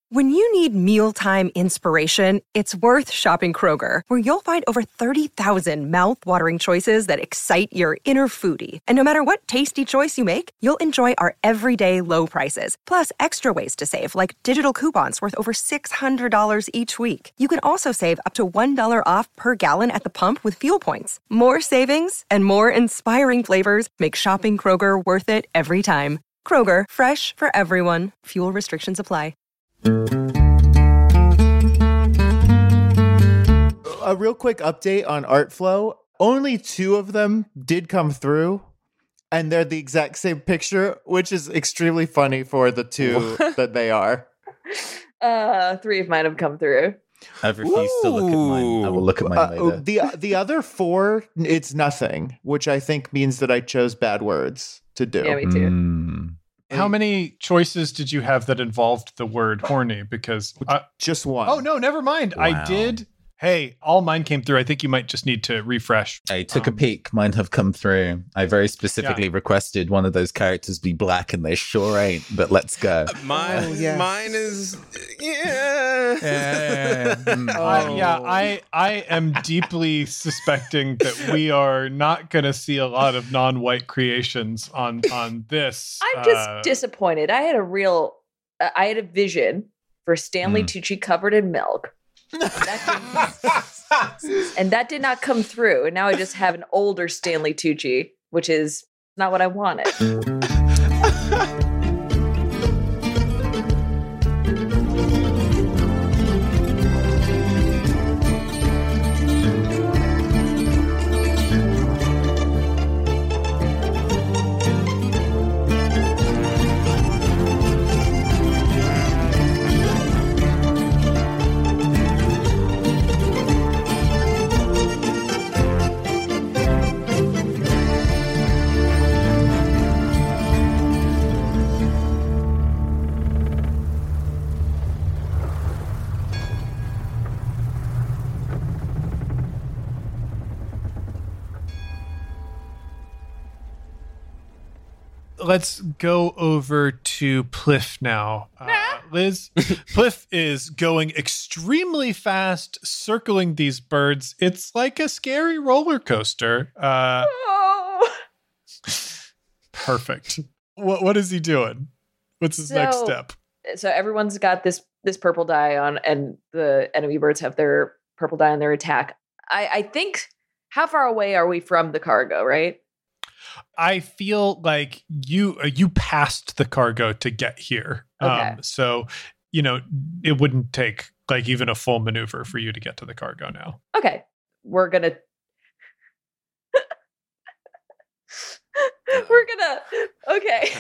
When you need mealtime inspiration, it's worth shopping Kroger, where you'll find over 30,000 mouth-watering choices that excite your inner foodie. And no matter what tasty choice you make, you'll enjoy our everyday low prices, plus extra ways to save, like digital coupons worth over $600 each week. You can also save up to $1 off per gallon at the pump with fuel points. More savings and more inspiring flavors make shopping Kroger worth it every time. Kroger, fresh for everyone. Fuel restrictions apply. A real quick update on Artflow. Only 2 of them did come through, and they're the exact same picture, which is extremely funny for the 2 that they are. 3 of mine have come through. I've refused to look at mine. I will look at mine later. The other 4, it's nothing, which I think means that I chose bad words to do. Yeah, me too. How many choices did you have that involved the word horny? Because just 1. Oh, no, never mind. Wow. I did. Hey, all mine came through. I think you might just need to refresh. I took a peek. Mine have come through. I very specifically requested one of those characters be black, and they sure ain't. But let's go. Mine is I am deeply suspecting that we are not going to see a lot of non-white creations on this. I'm just disappointed. I had a vision for Stanley Tucci covered in milk. And that did not come through. And now I just have an older Stanley Tucci, which is not what I wanted. Let's go over to Pliff now. Liz, Pliff is going extremely fast, circling these birds. It's like a scary roller coaster. Perfect. What is he doing? What's his next step? So everyone's got this purple dye on, and the enemy birds have their purple dye on their attack. I think, how far away are we from the cargo, right? I feel like you passed the cargo to get here. Okay. So, it wouldn't take like even a full maneuver for you to get to the cargo now. Okay. Okay.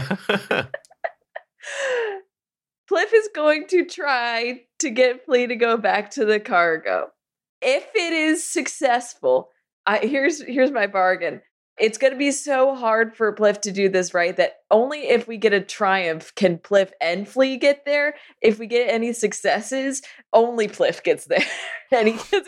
Pliff is going to try to get Flea to go back to the cargo. If it is successful, here's my bargain. It's going to be so hard for Pliff to do this right that only if we get a triumph can Pliff and Flea get there. If we get any successes, only Pliff gets there. And he gets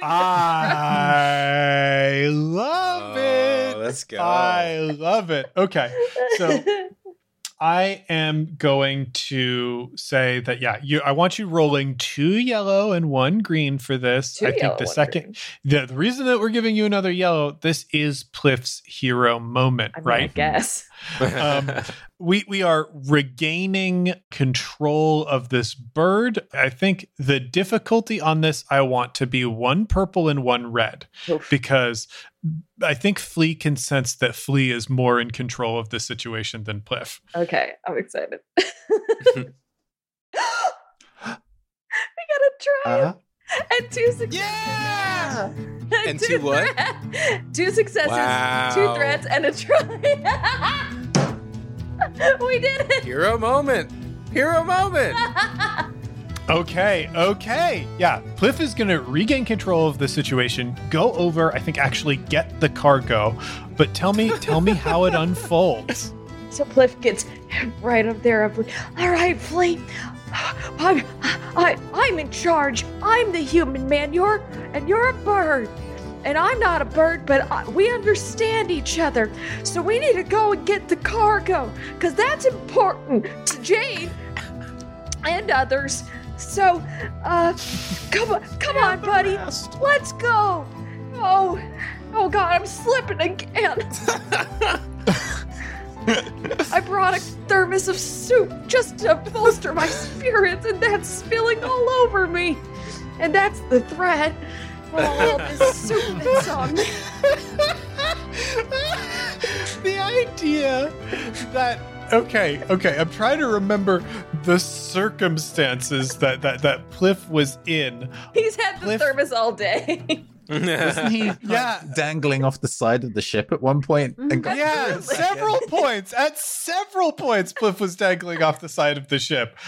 I love it. Let's go. I love it. Okay. So I am going to say that, I want you rolling 2 yellow and 1 green for this. I think the reason that we're giving you another yellow, this is Pliff's hero moment, right? I guess. We are regaining control of this bird. I think the difficulty on this, I want to be 1 purple and 1 red. Oof. Because I think Flea can sense that Flea is more in control of the situation than Pliff. Okay, I'm excited. We got a triumph. And 2 successes. Yeah! And 2 what? 2 successes, Wow. 2 threats, and a triumph. We did it. Hero moment. Okay. Yeah, Pliff is going to regain control of the situation, go over, I think actually get the cargo, but tell me how it unfolds. So Pliff gets right up there. All right, Flea, I'm in charge. I'm the human man. You're a bird. And I'm not a bird, but we understand each other. So we need to go and get the cargo, because that's important to Jane and others. So, come on, buddy. Let's go. Oh God, I'm slipping again. I brought a thermos of soup just to bolster my spirits, and that's spilling all over me. And that's the threat. All this soup that's on me. The idea that okay, I'm trying to remember the circumstances that Pliff was in. He's had the thermos all day. Wasn't he dangling off the side of the ship at one point? And At several points, Pliff was dangling off the side of the ship.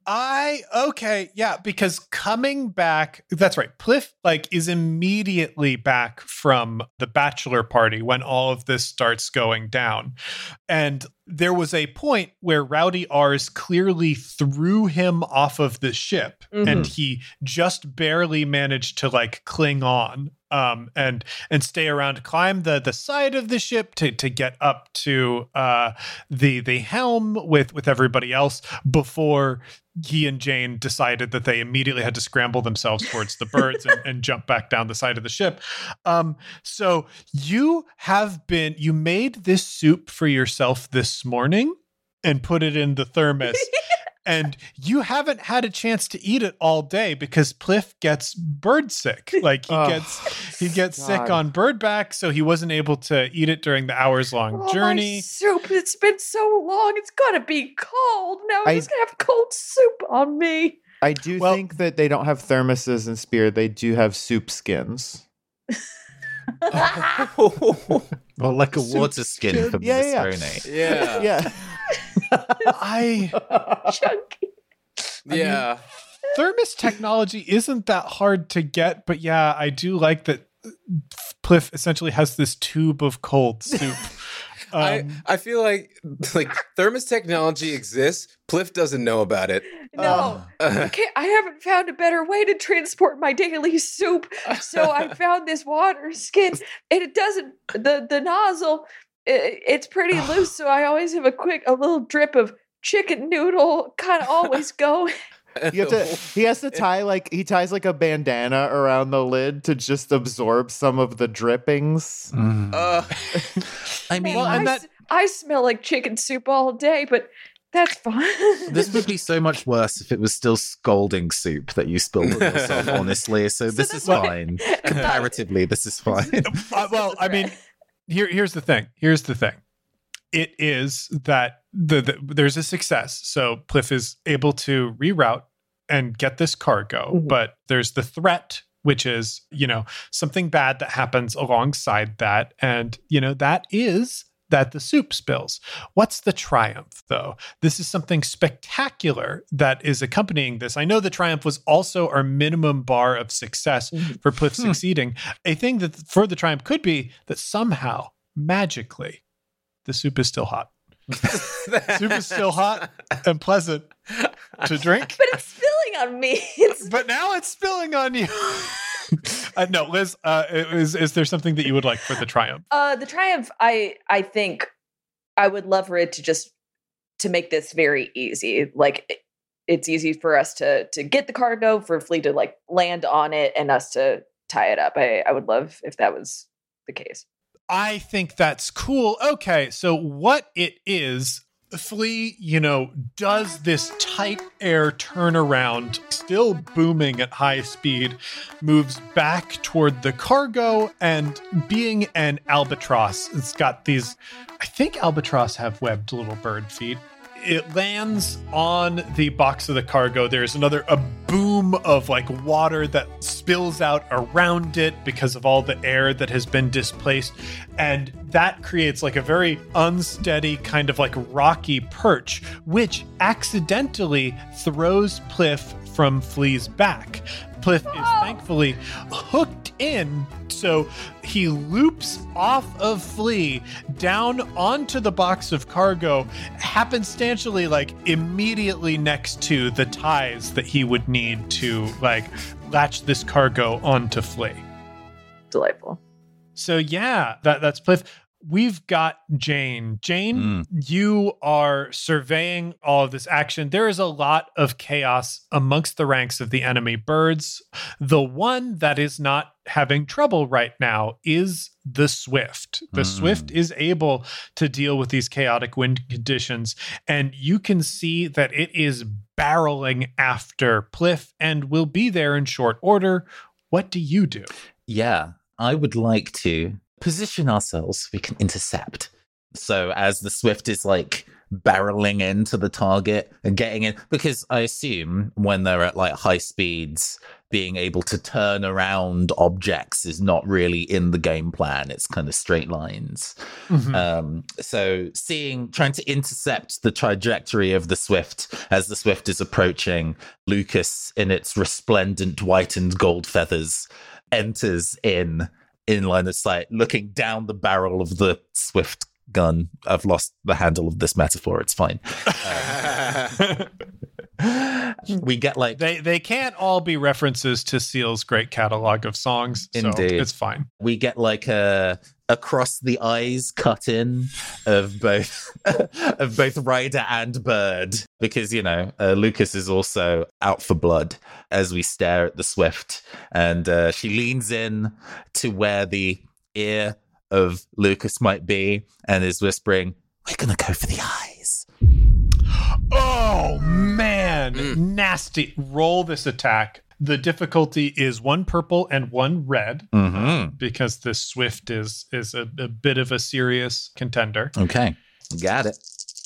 Because coming back, that's right. Pliff is immediately back from the bachelor party when all of this starts going down. And there was a point where Rowdy R's clearly threw him off of the ship, and he just barely managed to cling on and stay around, climb the side of the ship to get up to the helm with everybody else before he and Jane decided that they immediately had to scramble themselves towards the birds and jump back down the side of the ship. So you made this soup for yourself this morning and put it in the thermos. And you haven't had a chance to eat it all day because Pliff gets bird sick. He gets sick on birdback, so he wasn't able to eat it during the hours-long journey. My soup, it's been so long. It's gonna be cold. Now I'm just gonna have cold soup on me. I do think that they don't have thermoses in Spear. They do have soup skins. Well, like a water skin from the Stone Age. Yeah. Chunky. I mean, thermos technology isn't that hard to get, but I do like that Pliff essentially has this tube of cold soup. I feel like thermos technology exists. Pliff doesn't know about it. No, I haven't found a better way to transport my daily soup. So I found this water skin, and it doesn't. The nozzle, it's pretty loose. So I always have a little drip of chicken noodle, kind of always going. He has to tie he ties a bandana around the lid to just absorb some of the drippings. I mean, I smell like chicken soup all day, but that's fine. This would be so much worse if it was still scalding soup that you spilled on yourself, honestly. So this is fine. Comparatively, this is fine. I mean, here's the thing. It is that there's a success. So Pliff is able to reroute and get this cargo, but there's the threat, which is, something bad that happens alongside that. And, that is that the soup spills. What's the triumph, though? This is something spectacular that is accompanying this. I know the triumph was also our minimum bar of success for Pliff succeeding. A thing that for the triumph could be that somehow, magically, the soup is still hot. Soup is still hot and pleasant to drink. But it's spilling on me. But now it's spilling on you. No, Liz, is there something that you would like for the triumph? The triumph, I think I would love for it to make this very easy. It's easy for us to get the cargo, for Flea to land on it, and us to tie it up. I would love if that was the case. I think that's cool. Okay, so what it is, Flea, does this tight air turnaround, still booming at high speed, moves back toward the cargo, and being an albatross, it's got these, I think albatross have webbed little bird feet. It lands on the box of the cargo. There's a boom of water that spills out around it because of all the air that has been displaced. And that creates a very unsteady kind of rocky perch, which accidentally throws Pliff from Flea's back. Pliff is thankfully hooked in, so he loops off of Flea down onto the box of cargo, happenstantially immediately next to the ties that he would need to latch this cargo onto Flea. Delightful. So that's Pliff. we've got Jane. Jane, you are surveying all of this action. There is a lot of chaos amongst the ranks of the enemy birds. The one that is not having trouble right now is the Swift. The Swift is able to deal with these chaotic wind conditions, and you can see that it is barreling after Pliff and will be there in short order. What do you do? Yeah, I would like to position ourselves so we can intercept. So as the Swift is like barreling into the target and getting in, because I assume when they're at like high speeds, being able to turn around objects is not really in the game plan. It's kind of straight lines. So trying to intercept the trajectory of the Swift as the Swift is approaching, Lucas in its resplendent white and gold feathers enters in line of sight, looking down the barrel of the Swift gun. I've lost the handle of this metaphor. It's fine. We get like they can't all be references to Seal's great catalog of songs. So indeed, it's fine. We get like a across the eyes cut in of both rider and bird, because Lucas is also out for blood as we stare at the Swift, and she leans in to where the ear of Lucas might be and is whispering, "We're gonna go for the eyes." Oh man, nasty. Roll this attack. The difficulty is 1 purple and 1 red, because this Swift is a bit of a serious contender. Okay, got it.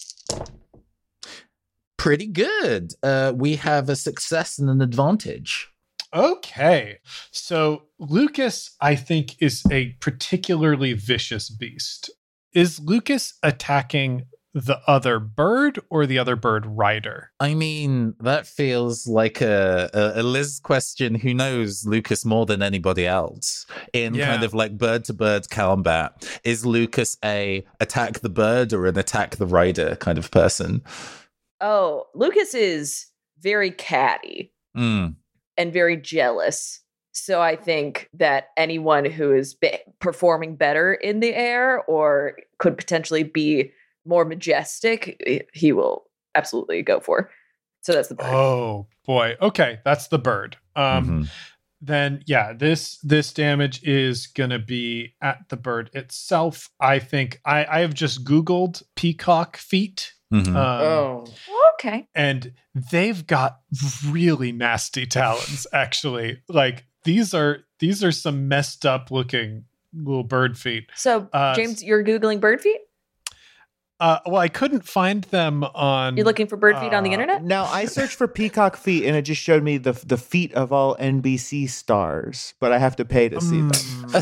Pretty good. We have a success and an advantage. Okay, so Lucas, I think, is a particularly vicious beast. Is Lucas attacking the other bird or the other bird rider? I mean, that feels like a Liz question. Who knows Lucas more than anybody else in kind of like bird to bird combat? Is Lucas a attack the bird or an attack the rider kind of person? Oh, Lucas is very catty and very jealous. So I think that anyone who is performing better in the air or could potentially be more majestic, he will absolutely go for. So that's the bird. Oh boy. Okay, that's the bird. Then this damage is gonna be at the bird itself. I think I have just Googled peacock feet. Okay. And they've got really nasty talons, actually. Like these are some messed up looking little bird feet. So James, you're Googling bird feet? Well, I couldn't find them on... You're looking for bird feet on the internet? Now, I searched for peacock feet, and it just showed me the feet of all NBC stars, but I have to pay to see them.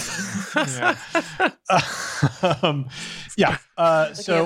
So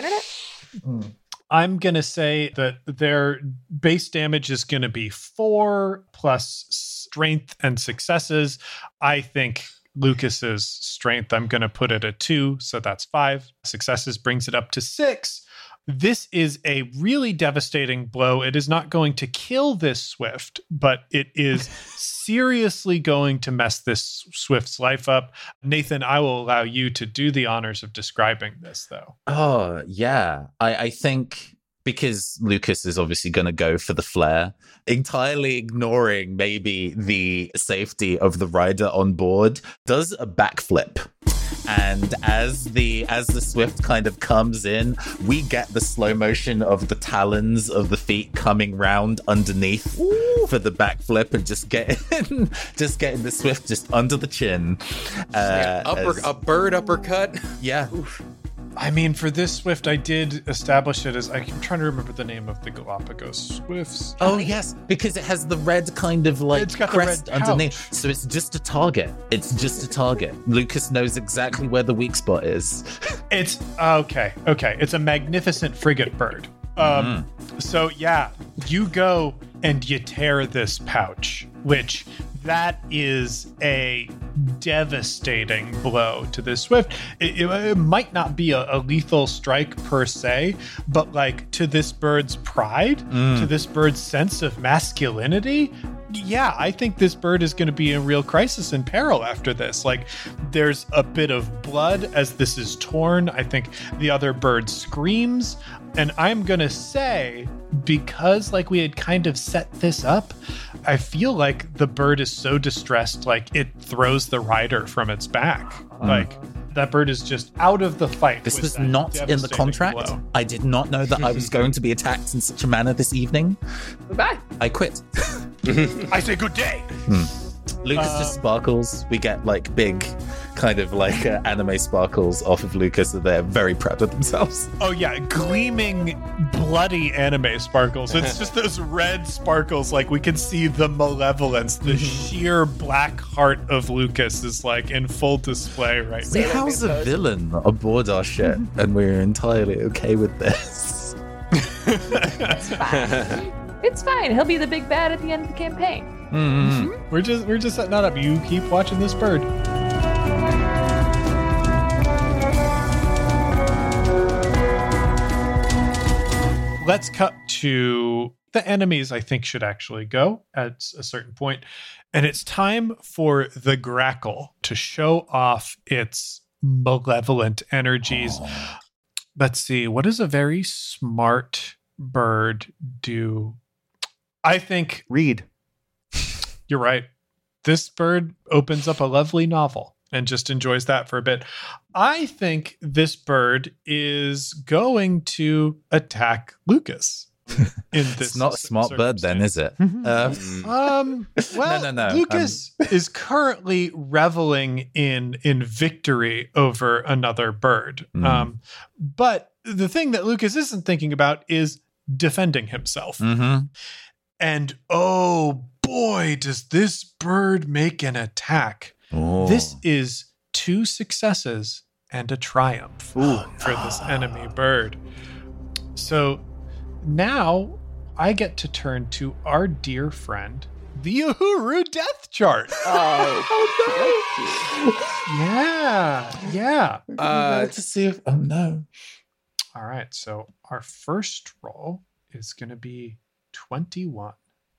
I'm going to say that their base damage is going to be 4 plus strength and successes. I think Lucas's strength, I'm going to put it at 2, so that's 5. Successes brings it up to 6. This is a really devastating blow. It is not going to kill this Swift, but it is seriously going to mess this Swift's life up. Nathan, I will allow you to do the honors of describing this, though. Oh, yeah. I think because Lucas is obviously going to go for the flare, entirely ignoring maybe the safety of the rider on board, does a backflip. And as the Swift kind of comes in, we get the slow motion of the talons of the feet coming round underneath for the backflip and just getting the Swift just under the chin. A bird uppercut. Yeah. Oof. I mean, for this Swift, I did establish it as, I'm trying to remember the name of the Galapagos Swifts. Oh, yes, because it has the red kind of like it's got crest the red underneath. pouch. So it's just a target. Lucas knows exactly where the weak spot is. It's, okay. It's a magnificent frigate bird. So yeah, you go and you tear this pouch, which that is a devastating blow to this Swift. It might not be a lethal strike per se, but like to this bird's pride, to this bird's sense of masculinity, Yeah, I think this bird is going to be in real crisis and peril after this. Like, there's a bit of blood as this is torn. I think the other bird screams. And I'm going to say, because like we had kind of set this up, I feel like the bird is so distressed, like it throws the rider from its back. Like, that bird is just out of the fight. This was not in the contract. Blow. I did not know that I was going to be attacked in such a manner this evening. Goodbye. I quit. I say good day. Lucas just sparkles. We get like big kind of like anime sparkles off of Lucas, and they're very proud of themselves. Oh yeah, gleaming bloody anime sparkles. It's just those red sparkles, like we can see the malevolence, the sheer black heart of Lucas is like in full display right now. We house a villain aboard our ship, and we're entirely okay with this. It's fine. It's fine. He'll be the big bad at the end of the campaign. Mm-hmm. We're just setting that up. You keep watching this bird. Let's cut to the enemies. I think should actually go at a certain point, and it's time for the Grackle to show off its malevolent energies. Let's see. What does a very smart bird do? I think Read. you're right. This bird opens up a lovely novel and just enjoys that for a bit. I think this bird is going to attack Lucas. It's not a smart bird then, is it? Well, No. Lucas is currently reveling in victory over another bird. But the thing that Lucas isn't thinking about is defending himself. And oh boy, does this bird make an attack. This is 2 successes and a triumph for this enemy bird. So now I get to turn to our dear friend, the Uhuru Death Chart. Yeah. To see if no. All right, so our first roll is going to be 21.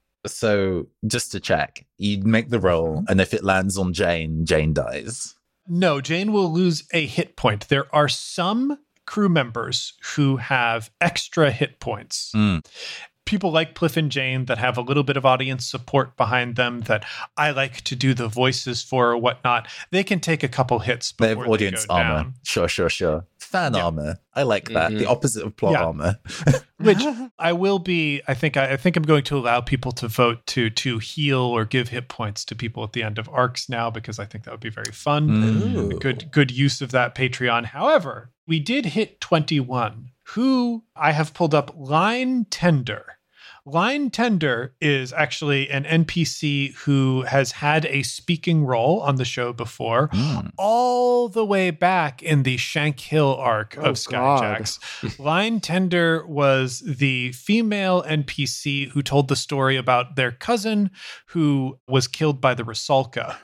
So just to check, you make the roll, and if it lands on Jane, Jane dies. No, Jane will lose a hit point. There are some crew members who have extra hit points. People like Pliff and Jane that have a little bit of audience support behind them that I like to do the voices for or whatnot. They can take a couple hits before They have audience go armor. down. Sure. Fan armor. I like that. The opposite of plot armor. Which I will be. I think I'm going to allow people to vote to heal or give hit points to people at the end of arcs now, because I think that would be very fun. Good use of that Patreon. However, we did hit 21. Who I have pulled up Line Tender. Line Tender is actually an NPC who has had a speaking role on the show before, all the way back in the Shank Hill arc of Skyjacks. Line Tender was the female NPC who told the story about their cousin who was killed by the Rusalka.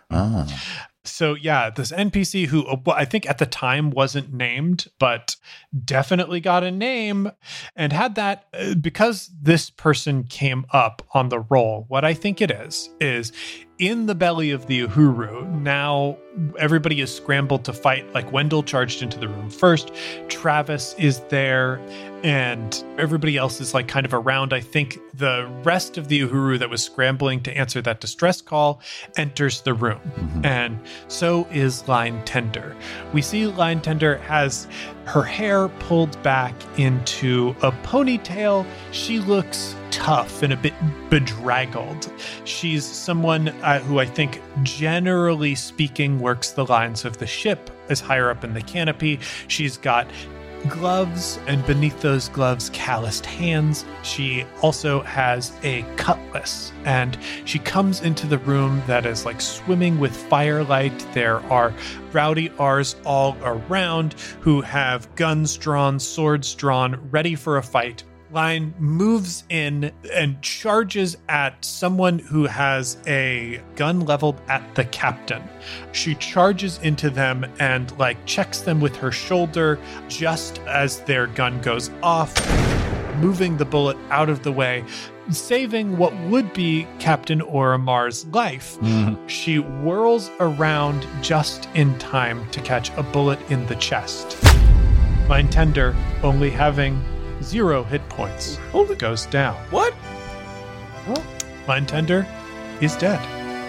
So yeah, this NPC who I think at the time wasn't named, but definitely got a name and had that because this person came up on the roll. What I think it is in the belly of the Uhuru. Now everybody is scrambled to fight. Like Wendell charged into the room first. Travis is there. And everybody else is like kind of around. I think the rest of the Uhuru that was scrambling to answer that distress call enters the room. And so is Line Tender. We see Line Tender has her hair pulled back into a ponytail. She looks tough and a bit bedraggled. She's someone who I think, generally speaking, works the lines of the ship, is higher up in the canopy. She's got gloves, and beneath those gloves, calloused hands. She also has a cutlass, and she comes into the room that is like swimming with firelight. There are rowdy R's all around who have guns drawn, swords drawn, ready for a fight. Line moves in and charges at someone who has a gun leveled at the captain. She charges into them and like checks them with her shoulder just as their gun goes off. moving the bullet out of the way, saving what would be Captain Oromar's life. She whirls around just in time to catch a bullet in the chest. Mindtender, only having 0 hit points, goes down. What? Mindtender is dead.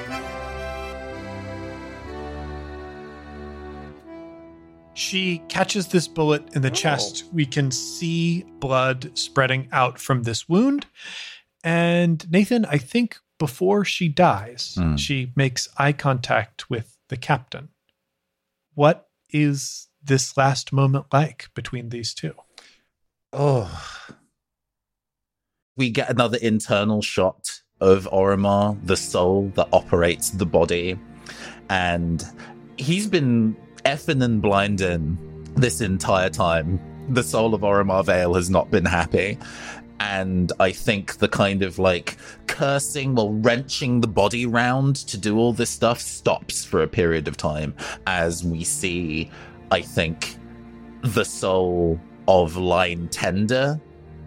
She catches this bullet in the chest. We can see blood spreading out from this wound. And Nathan, I think before she dies, she makes eye contact with the captain. What is this last moment like between these two? We get another internal shot of Oromar, the soul that operates the body. And he's been effing and blinding this entire time. The soul of Oromar Vale has not been happy. And I think the kind of like cursing while wrenching the body round to do all this stuff stops for a period of time as we see, I think, the soul of Mindtender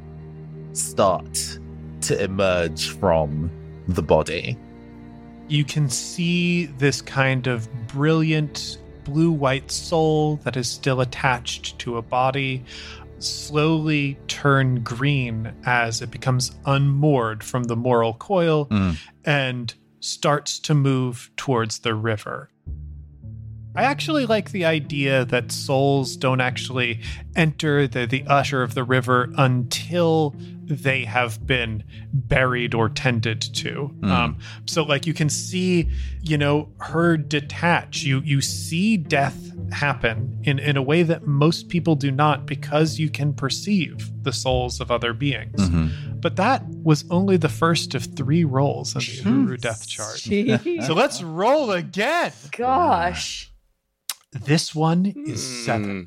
start to emerge from the body. You can see this kind of brilliant blue-white soul that is still attached to a body slowly turn green as it becomes unmoored from the moral coil and starts to move towards the river. I actually like the idea that souls don't actually enter the usher of the river until they have been buried or tended to. So like you can see, her detach. You see death happen in a way that most people do not, because you can perceive the souls of other beings. But that was only the first of 3 rolls in the Uhuru death chart. So let's roll again. Gosh. This one is 7.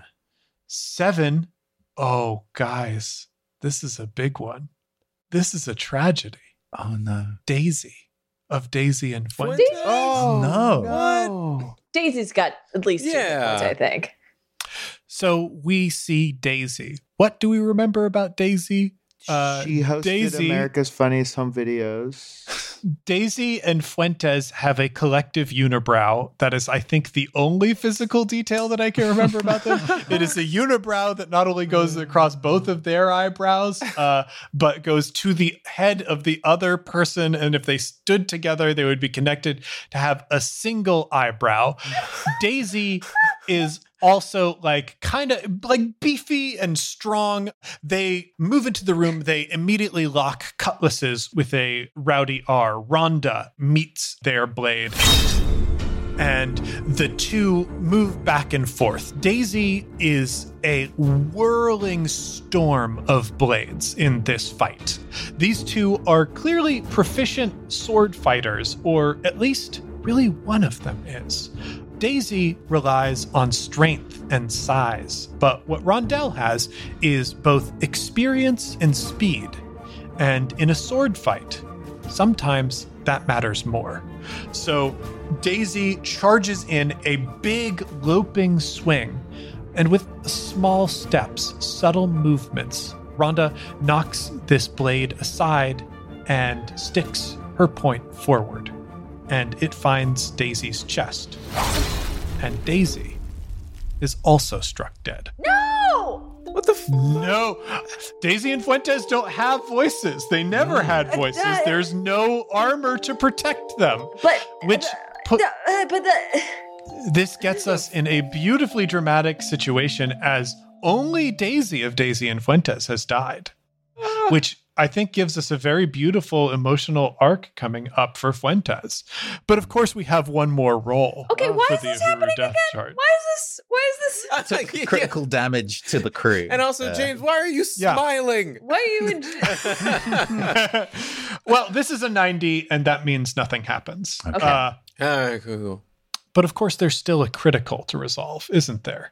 7. Oh, guys, this is a big one. This is a tragedy. Oh, no. Daisy of Daisy and Fuentes. Oh, no. What? Daisy's got at least 2 points, I think. So we see Daisy. What do we remember about Daisy? She hosted America's Funniest Home Videos. Daisy and Fuentes have a collective unibrow. That is, I think, the only physical detail that I can remember about them. It is a unibrow that not only goes across both of their eyebrows, but goes to the head of the other person. And if they stood together, they would be connected to have a single eyebrow. Daisy is also kind of beefy and strong. They move into the room. They immediately lock cutlasses with a rowdy R. Rhonda meets their blade, and the two move back and forth. Daisy is a whirling storm of blades in this fight. These two are clearly proficient sword fighters, or at least really one of them is. Daisy relies on strength and size, but what Rondell has is both experience and speed. And in a sword fight, sometimes that matters more. So Daisy charges in a big loping swing, and with small steps, subtle movements, Rhonda knocks this blade aside and sticks her point forward. And it finds Daisy's chest. And Daisy is also struck dead. No! What the No. Daisy and Fuentes don't have voices. They never had voices. There's no armor to protect them. This gets us in a beautifully dramatic situation as only Daisy of Daisy and Fuentes has died. Which I think gives us a very beautiful emotional arc coming up for Fuentes. But of course, we have one more roll. Okay, why is this happening again? Chart. Why is this? Took critical damage to the crew. And also, James, why are you smiling? Why are you? Well, this is a 90, and that means nothing happens. Okay. Cool. But of course, there's still a critical to resolve, isn't there?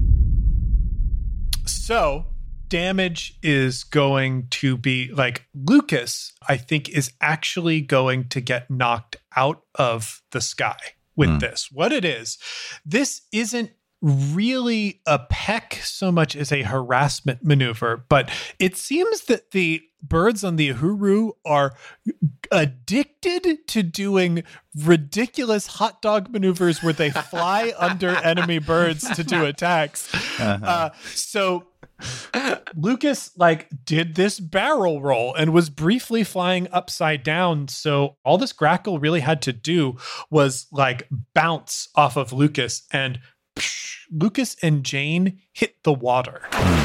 So damage is going to be Lucas, I think, is actually going to get knocked out of the sky with this. What it is, this isn't really a peck so much as a harassment maneuver, but it seems that the birds on the Uhuru are addicted to doing ridiculous hot dog maneuvers where they fly under enemy birds to do attacks. So Lucas did this barrel roll and was briefly flying upside down. So all this Grackle really had to do was bounce off of Lucas, and Lucas and Jane hit the water.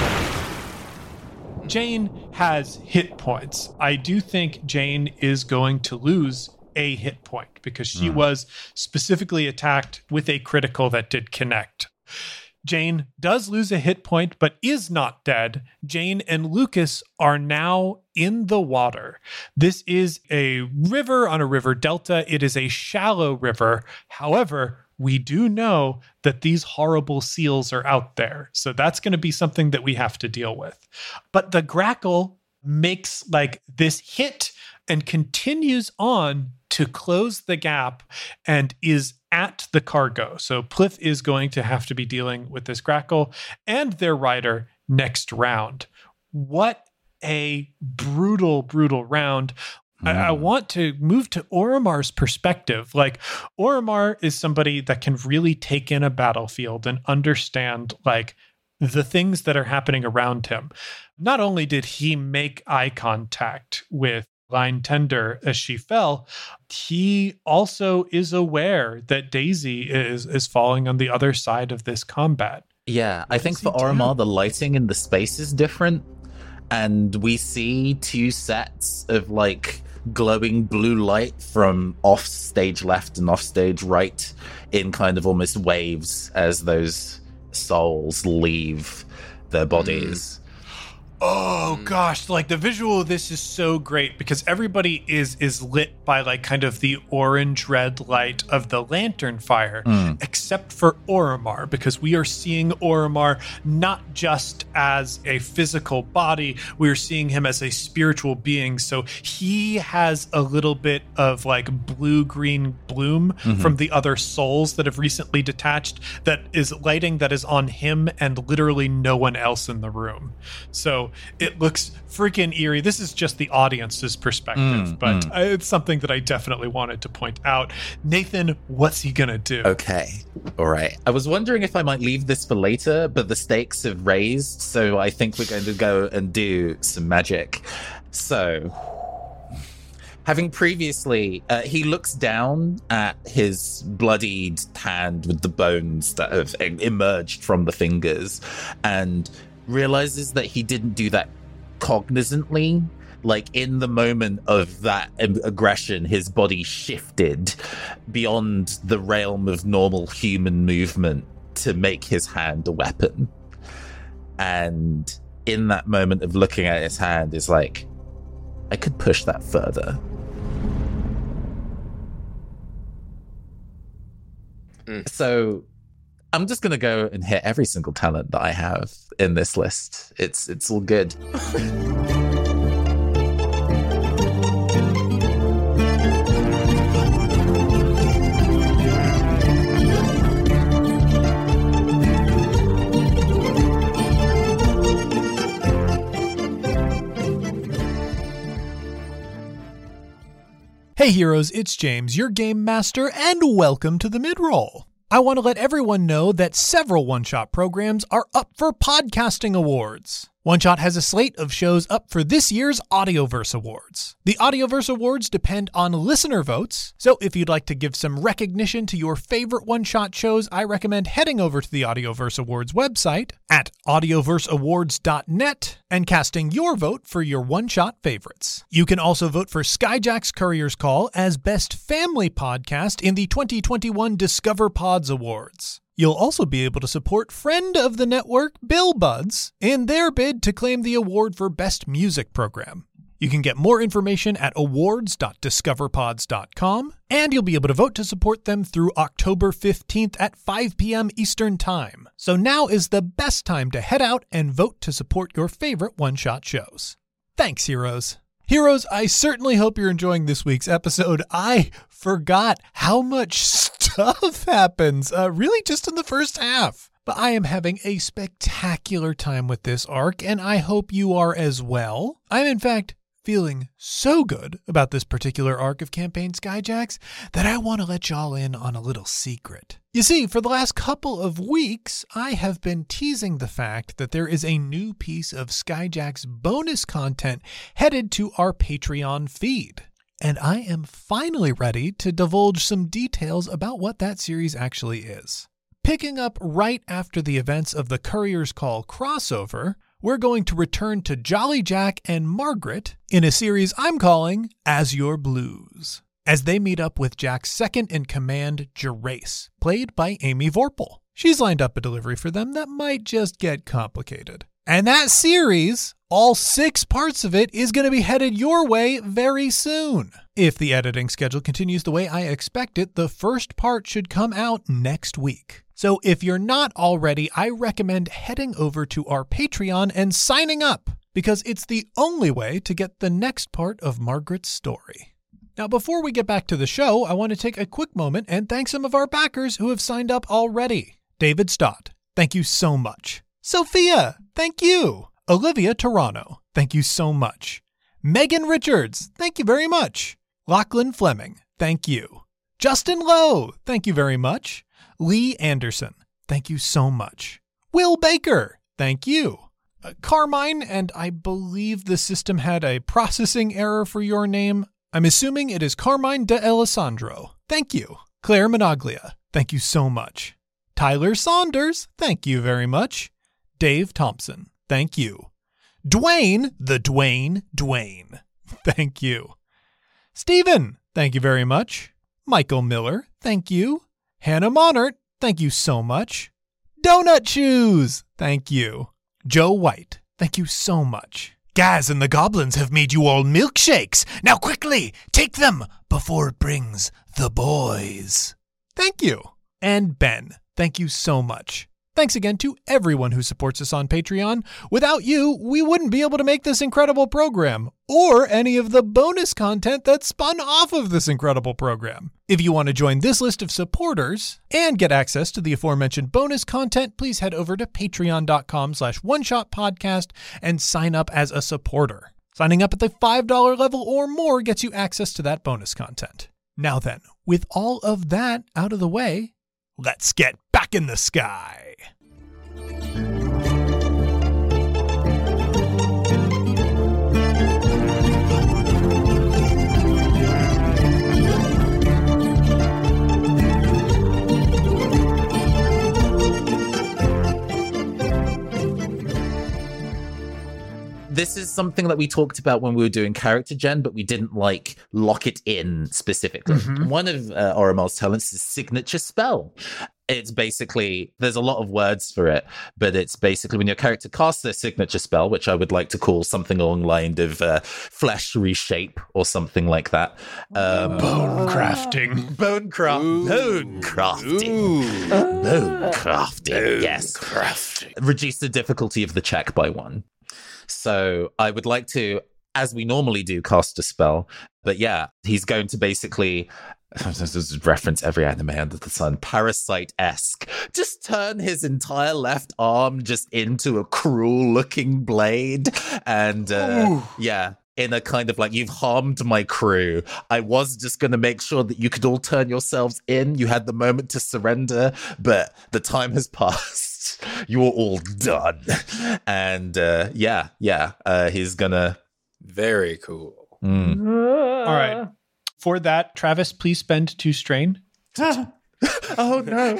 Jane has hit points. I do think Jane is going to lose a hit point because she was specifically attacked with a critical that did connect. Jane does lose a hit point, but is not dead. Jane and Lucas are now in the water. This is a river on a river delta. It is a shallow river. However, we do know that these horrible seals are out there. So that's going to be something that we have to deal with. But the Grackle makes this hit and continues on to close the gap and is at the cargo. So Pliff is going to have to be dealing with this Grackle and their rider next round. What a brutal, brutal round. I want to move to Oromar's perspective. Oromar is somebody that can really take in a battlefield and understand the things that are happening around him. Not only did he make eye contact with Line Tender as she fell, he also is aware that Daisy is falling on the other side of this combat. Yeah, I think for Oromar, the lighting in the space is different. And we see two sets of glowing blue light from off stage left and off stage right in kind of almost waves as those souls leave their bodies. Oh gosh, the visual of this is so great because everybody is lit by kind of the orange red light of the lantern fire, except for Oromar, because we are seeing Oromar not just as a physical body, we are seeing him as a spiritual being. So he has a little bit of blue-green bloom from the other souls that have recently detached that is lighting that is on him and literally no one else in the room. So it looks freaking eerie. This is just the audience's perspective, but it's something that I definitely wanted to point out. Nathan, what's he gonna do? Okay, all right. I was wondering if I might leave this for later, but the stakes have raised, so I think we're going to go and do some magic. So, having previously, he looks down at his bloodied hand with the bones that have emerged from the fingers and realizes that he didn't do that cognizantly. In the moment of that aggression, his body shifted beyond the realm of normal human movement to make his hand a weapon. And in that moment of looking at his hand is I could push that further. So I'm just going to go and hit every single talent that I have in this list. It's all good. Hey heroes, it's James, your game master, and welcome to the mid-roll. I want to let everyone know that several One-Shot programs are up for podcasting awards. One-Shot has a slate of shows up for this year's Audioverse Awards. The Audioverse Awards depend on listener votes, so if you'd like to give some recognition to your favorite One-Shot shows, I recommend heading over to the Audioverse Awards website at audioverseawards.net and casting your vote for your One-Shot favorites. You can also vote for Skyjack's Courier's Call as Best Family Podcast in the 2021 Discover Pods Awards. You'll also be able to support friend of the network, Bill Buds, in their bid to claim the award for Best Music Program. You can get more information at awards.discoverpods.com, and you'll be able to vote to support them through October 15th at 5 p.m. Eastern Time. So now is the best time to head out and vote to support your favorite One-Shot shows. Thanks, heroes. Heroes, I certainly hope you're enjoying this week's episode. I forgot how much stuff happens, really just in the first half. but I am having a spectacular time with this arc, and I hope you are as well. I'm in fact feeling so good about this particular arc of Campaign Skyjacks that I want to let y'all in on a little secret. You see, for the last couple of weeks, I have been teasing the fact that there is a new piece of Skyjacks bonus content headed to our Patreon feed. And I am finally ready to divulge some details about what that series actually is. Picking up right after the events of the Courier's Call crossover, we're going to return to Jolly Jack and Margaret in a series I'm calling Azure Blues, as they meet up with Jack's second-in-command, Gerace, played by Amy Vorpal. She's lined up a delivery for them that might just get complicated. And that series, all 6 parts of it, is going to be headed your way very soon. If the editing schedule continues the way I expect it, the first part should come out next week. So if you're not already, I recommend heading over to our Patreon and signing up, because it's the only way to get the next part of Margaret's story. Now, before we get back to the show, I want to take a quick moment and thank some of our backers who have signed up already. David Stott, thank you so much. Sophia, thank you. Olivia Toronto, thank you so much. Megan Richards, thank you very much. Lachlan Fleming, thank you. Justin Lowe, thank you very much. Lee Anderson, thank you so much. Will Baker, thank you. Carmine, and I believe the system had a processing error for your name. I'm assuming it is Carmine de Alessandro. Thank you. Claire Monaglia, thank you so much. Tyler Saunders, thank you very much. Dave Thompson, thank you. Dwayne, thank you. Stephen, thank you very much. Michael Miller, thank you. Hannah Monert, thank you so much. Donut Shoes, thank you. Joe White, thank you so much. Gaz and the Goblins have made you all milkshakes. Now quickly, take them before it brings the boys. Thank you. And Ben, thank you so much. Thanks again to everyone who supports us on Patreon. Without you, we wouldn't be able to make this incredible program, or any of the bonus content that's spun off of this incredible program. If you want to join this list of supporters and get access to the aforementioned bonus content, please head over to patreon.com/oneshotpodcast and sign up as a supporter. Signing up at the $5 level or more gets you access to that bonus content. Now then, with all of that out of the way, let's get back in the sky. This is something that we talked about when we were doing character gen, but we didn't lock it in specifically. Mm-hmm. One of Oromar's talents is signature spell. It's basically, there's a lot of words for it, but it's basically when your character casts their signature spell, which I would like to call something along the line of flesh reshape or something like that. Bone crafting. Bone crafting. Bone crafting. Yes. Crafting. Reduce the difficulty of the check by 1. So I would like to, as we normally do, cast a spell. But yeah, he's going to basically, reference every anime under the sun, Parasite-esque, just turn his entire left arm just into a cruel-looking blade. And yeah, in a kind of you've harmed my crew. I was just going to make sure that you could all turn yourselves in. You had the moment to surrender, but the time has passed. You're all done. And he's gonna. Very cool. All right. For that, Travis, please spend 2 strain. Oh no.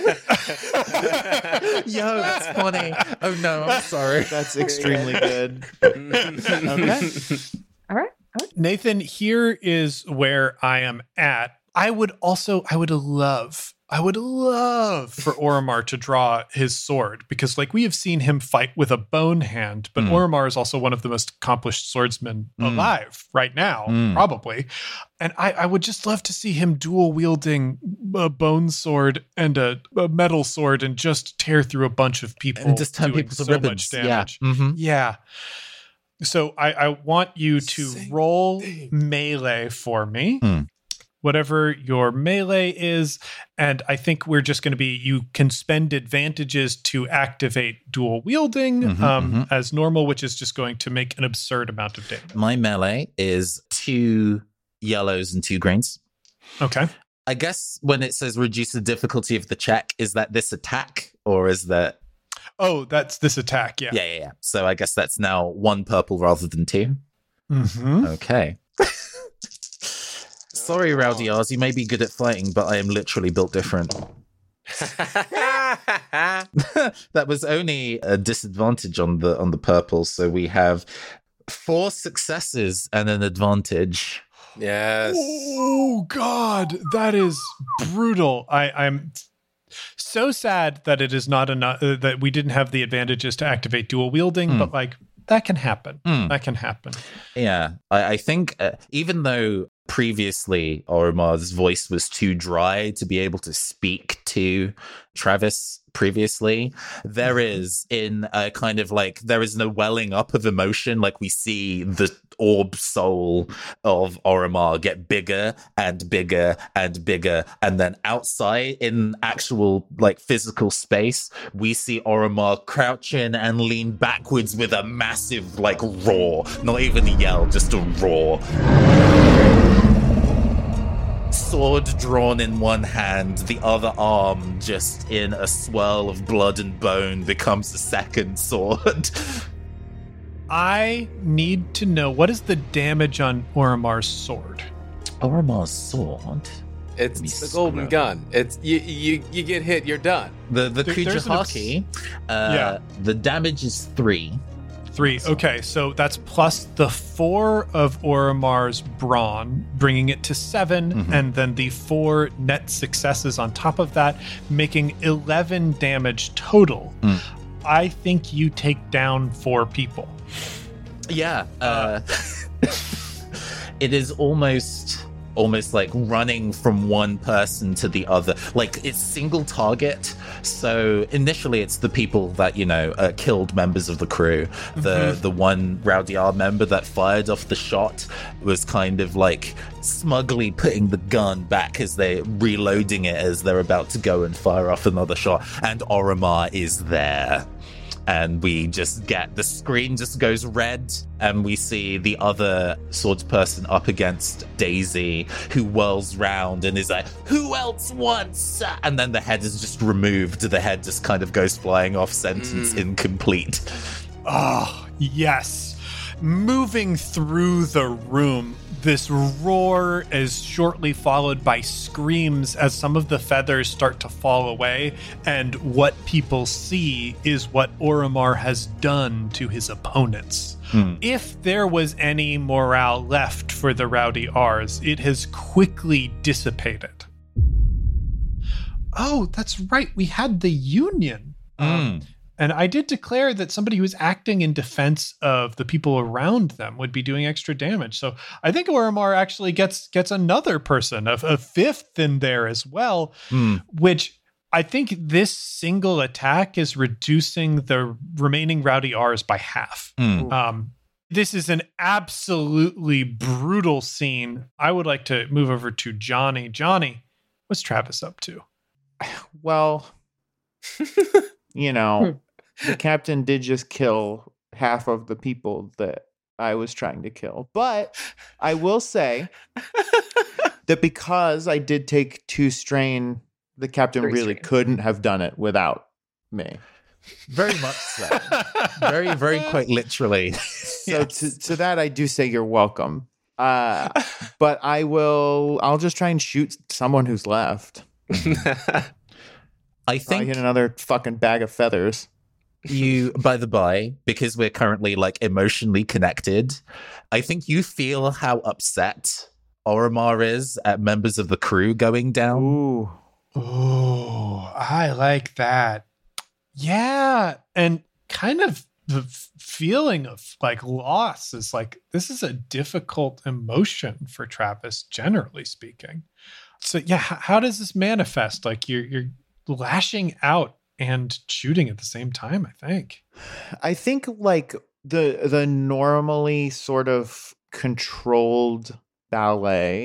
Yo, that's funny. Oh no, I'm sorry. That's extremely good. Okay. All right. Nathan, here is where I am at. I would love for Oromar to draw his sword, because we have seen him fight with a bone hand, but Oromar is also one of the most accomplished swordsmen alive right now, probably. And I would just love to see him dual wielding a bone sword and a metal sword and just tear through a bunch of people and just turn people to ribbons. Much damage. Yeah. Mm-hmm. Yeah. So I want you to roll melee for me. whatever your melee is. And I think we're just going to be, you can spend advantages to activate dual wielding as normal, which is just going to make an absurd amount of damage. My melee is 2 yellows and 2 greens. Okay. I guess when it says reduce the difficulty of the check, is that this attack or is that... Oh, that's this attack, yeah. Yeah. So I guess that's now 1 purple rather than 2. Okay. Sorry, Rowdy R's, you may be good at fighting, but I am literally built different. That was only a disadvantage on the purple, so we have 4 successes and an advantage. Yes. Oh, God, that is brutal. I'm so sad that it is not enough, that we didn't have the advantages to activate dual wielding, but like, that can happen. That can happen. Yeah, I think even though previously Oromar's voice was too dry to be able to speak to Travis previously, there is in a kind of like, there is no welling up of emotion. Like we see the orb soul of Oromar get bigger and bigger and bigger. And then outside in actual like physical space, we see Oromar crouch in and lean backwards with a massive like roar, not even a yell, just a roar. Sword drawn in one hand, the other arm just in a swirl of blood and bone becomes a second sword. I need to know, what is the damage on Oromar's sword? Oromar's sword? It's the golden gun. It's you get hit, you're done. The Kujahaki, the damage is 3. 3. Okay, so that's plus the 4 of Oromar's brawn, bringing it to 7, and then the 4 net successes on top of that, making 11 damage total. I think you take down 4 people. Yeah. It is almost like running from one person to the other. Like, it's single target. So initially it's the people that, killed members of the crew. The one Rowdy R member that fired off the shot was kind of like smugly putting the gun back as they're reloading it as they're about to go and fire off another shot. And Oromar is there. And we just get, the screen just goes red, and we see the other swordsperson up against Daisy, who whirls round and is like, who else wants? And then the head is just removed. The head just kind of goes flying off, sentence incomplete. Oh, yes. Moving through the room, this roar is shortly followed by screams as some of the feathers start to fall away, and what people see is what Oromar has done to his opponents. If there was any morale left for the Rowdy R's, it has quickly dissipated. Oh, that's right. We had the Union. And I did declare that somebody who was acting in defense of the people around them would be doing extra damage. So I think Oromar actually gets another person, a 5th in there as well, which I think this single attack is reducing the remaining Rowdy R's by half. This is an absolutely brutal scene. I would like to move over to Johnny. Johnny, what's Travis up to? Well, the captain did just kill half of the people that I was trying to kill. But I will say that because I did take 2 strain, the captain really couldn't have done it without me. Very much so. Very, very quite literally. So to that, I do say you're welcome. But I'll just try and shoot someone who's left. I think I hit another fucking bag of feathers. You, by the by, because we're currently like emotionally connected, I think you feel how upset Oromar is at members of the crew going down. Ooh, I like that. Yeah, and kind of the feeling of like loss is like, this is a difficult emotion for Travis, generally speaking. So yeah, how does this manifest? Like you're lashing out and shooting at the same time, I think like the normally sort of controlled ballet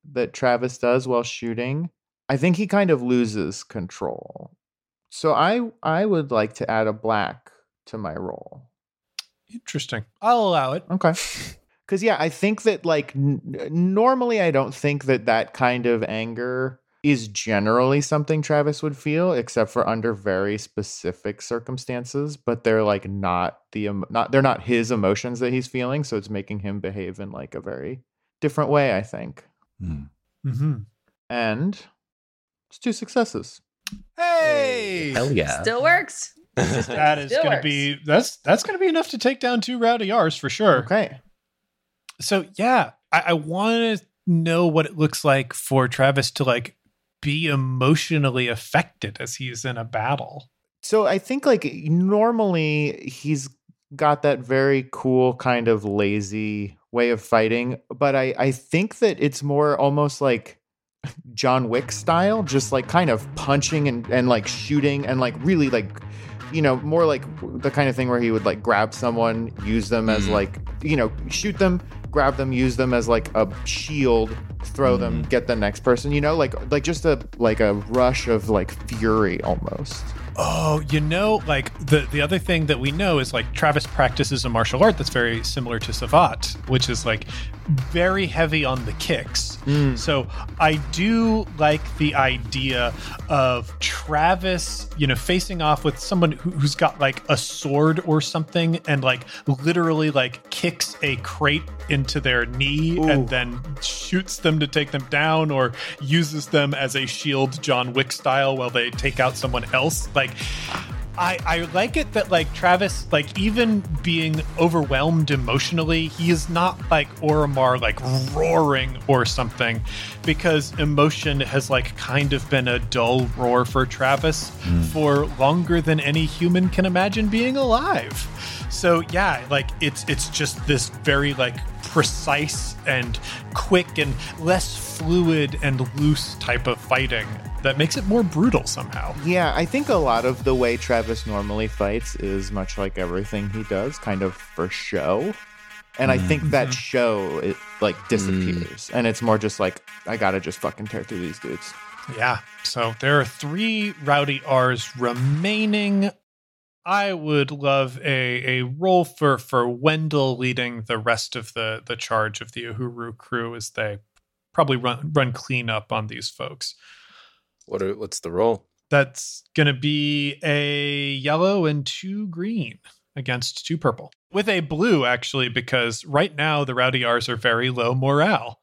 that Travis does while shooting, I think he kind of loses control. So I would like to add a black to my roll. Interesting. I'll allow it. Okay. Because, yeah, I think that, like, normally I don't think that kind of anger is generally something Travis would feel, except for under very specific circumstances. But they're, like, they're not his emotions that he's feeling. So it's making him behave in, like, a very different way, I think. Mm-hmm. And it's 2 successes. Hey! Hell yeah. Still works. That is going to be that's going to be enough to take down 2 rowdy R's for sure. Okay. So yeah, I want to know what it looks like for Travis to like be emotionally affected as he's in a battle. So I think like normally he's got that very cool kind of lazy way of fighting, but I think that it's more almost like John Wick style, just like kind of punching and like shooting and like really like, you know, more like the kind of thing where he would like grab someone, use them as like, you know, shoot them, grab them, use them as like a shield, throw them, get the next person, you know, like just a rush of like fury almost. Oh, you know, like the other thing that we know is like Travis practices a martial art that's very similar to Savate, which is like very heavy on the kicks. So I do like the idea of Travis, you know, facing off with someone who's got like a sword or something and like literally like kicks a crate into their knee and then shoots them to take them down or uses them as a shield John Wick style while they take out someone else. Like, I like it that like Travis, like even being overwhelmed emotionally, he is not like Oromar like roaring or something, because emotion has like kind of been a dull roar for Travis for longer than any human can imagine being alive. So yeah, like it's just this very like precise and quick and less fluid and loose type of fighting that makes it more brutal somehow. Yeah, I think a lot of the way Travis normally fights is much like everything he does, kind of for show. And I think that show, it like disappears. And it's more just like, I gotta just fucking tear through these dudes. Yeah, so there are 3 rowdy R's remaining. I would love a role for Wendell leading the rest of the charge of the Uhuru crew as they probably run clean up on these folks. What's the role? That's going to be a yellow and 2 green against 2 purple. With a blue, actually, because right now the rowdy R's are very low morale.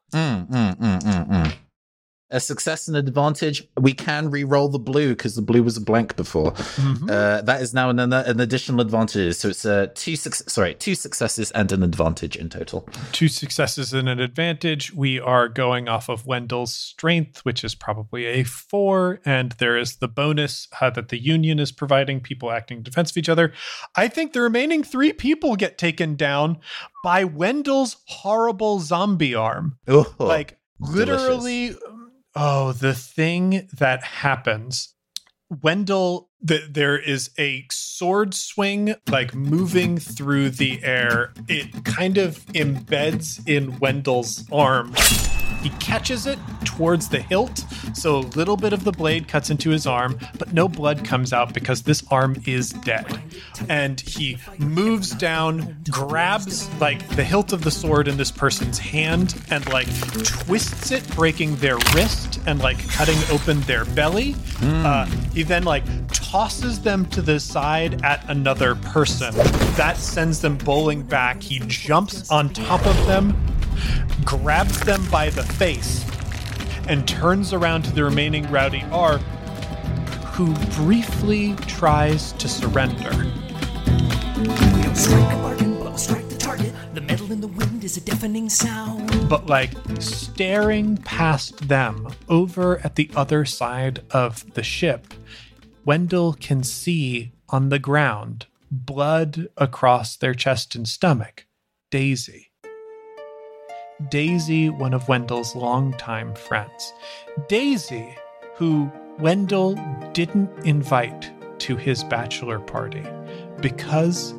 A success and advantage. We can re-roll the blue because the blue was a blank before. That is now an additional advantage. So it's 2 successes and an advantage in total. 2 successes and an advantage. We are going off of Wendell's strength, which is probably a 4, and there is the bonus that the Union is providing, people acting in defense of each other. I think the remaining 3 people get taken down by Wendell's horrible zombie arm. Like literally. Delicious. Oh, the thing that happens, Wendell, there is a sword swing like moving through the air. It kind of embeds in Wendell's arm. He catches it towards the hilt, so a little bit of the blade cuts into his arm, but no blood comes out because this arm is dead. And he moves down, grabs like the hilt of the sword in this person's hand and like twists it, breaking their wrist and like cutting open their belly. He then like tosses them to the side at another person. That sends them bowling back. He jumps on top of them, grabs them by the face, and turns around to the remaining rowdy R, who briefly tries to surrender. We don't strike a bargain, but we'll strike the target. The metal in the wind is a deafening sound. But like staring past them over at the other side of the ship, Wendell can see on the ground, blood across their chest and stomach, Daisy. Daisy, one of Wendell's longtime friends. Daisy, who Wendell didn't invite to his bachelor party because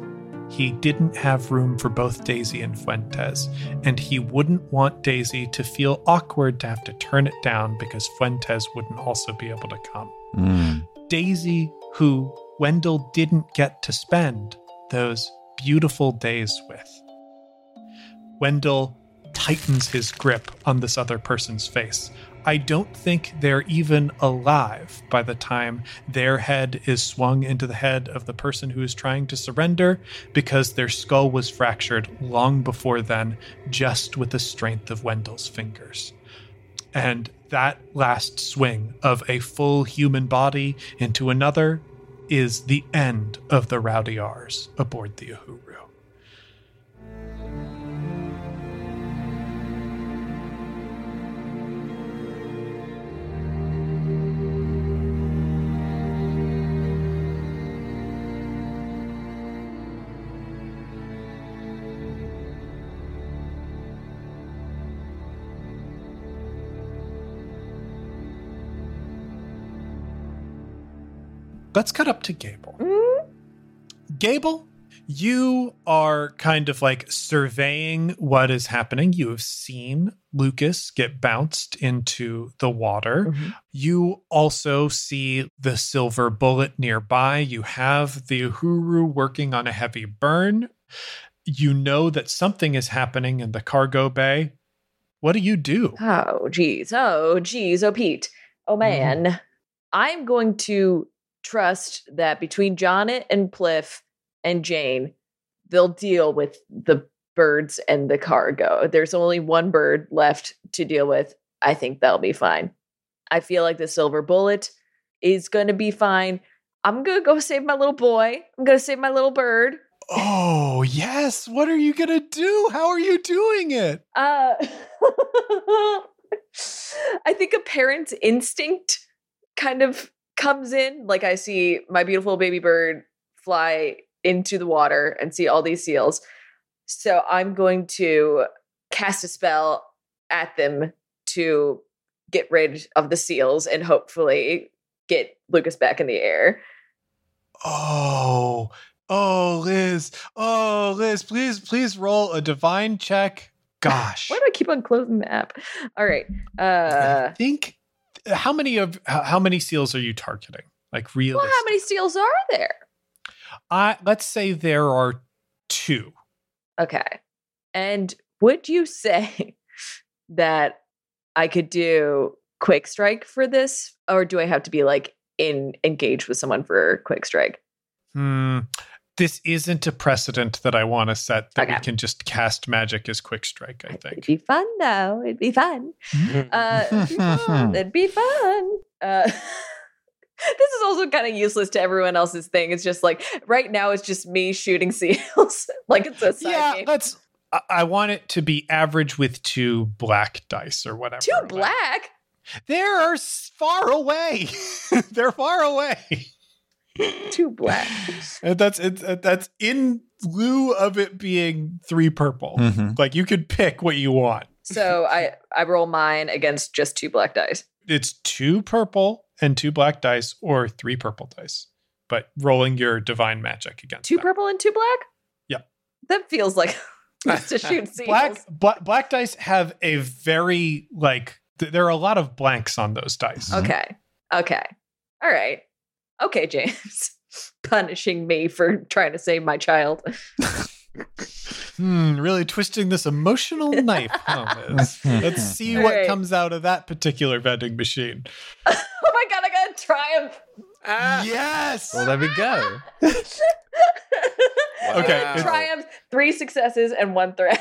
he didn't have room for both Daisy and Fuentes, and he wouldn't want Daisy to feel awkward to have to turn it down because Fuentes wouldn't also be able to come. Daisy, who Wendell didn't get to spend those beautiful days with. Wendell tightens his grip on this other person's face. I don't think they're even alive by the time their head is swung into the head of the person who is trying to surrender, because their skull was fractured long before then, just with the strength of Wendell's fingers. And that last swing of a full human body into another is the end of the Rowdy R's aboard the Uhuru. Let's cut up to Gable. Gable, you are kind of like surveying what is happening. You have seen Lucas get bounced into the water. You also see the silver bullet nearby. You have the Uhuru working on a heavy burn. You know that something is happening in the cargo bay. What do you do? Oh, geez. Oh, Pete. Oh, man. I'm going to trust that between Jonnet and Pliff and Jane, they'll deal with the birds and the cargo. There's only one bird left to deal with. I think that'll be fine. I feel like the silver bullet is going to be fine. I'm going to go save my little boy. I'm going to save my little bird. Oh, yes. What are you going to do? How are you doing it? I think a parent's instinct kind of comes in. Like, I see my beautiful baby bird fly into the water and see all these seals. So I'm going to cast a spell at them to get rid of the seals and hopefully get Lucas back in the air. Oh, Liz, please roll a divine check. Gosh. Why do I keep on closing the app? All right. I think how many seals are you targeting? Like, realistic? Well, how many seals are there? Let's say there are 2. Okay. And would you say that I could do quick strike for this, or do I have to be like engaged with someone for quick strike? This isn't a precedent that I want to set that we can just cast magic as quick strike, I think. It'd be fun, though. It'd be fun. It'd be fun. This is also kind of useless to everyone else's thing. It's just like, right now it's just me shooting seals. Like, it's a side game. I want it to be average with 2 black dice or whatever. 2 black? They're far away. They're far away. 2 black. And that's in lieu of it being 3 purple. Like, you could pick what you want. So I roll mine against just 2 black dice. It's 2 purple and 2 black dice, or 3 purple dice. But rolling your divine magic against 2 purple and 2 black? Yep. That feels like to shoot seals. Black dice have a very, like, there are a lot of blanks on those dice. Okay. All right. Okay, James. Punishing me for trying to save my child. Really twisting this emotional knife, huh, Liz? Let's see what comes out of that particular vending machine. Oh my god, I got a triumph. Yes! Well, there we go. Okay. Triumph, 3 successes, and 1 threat.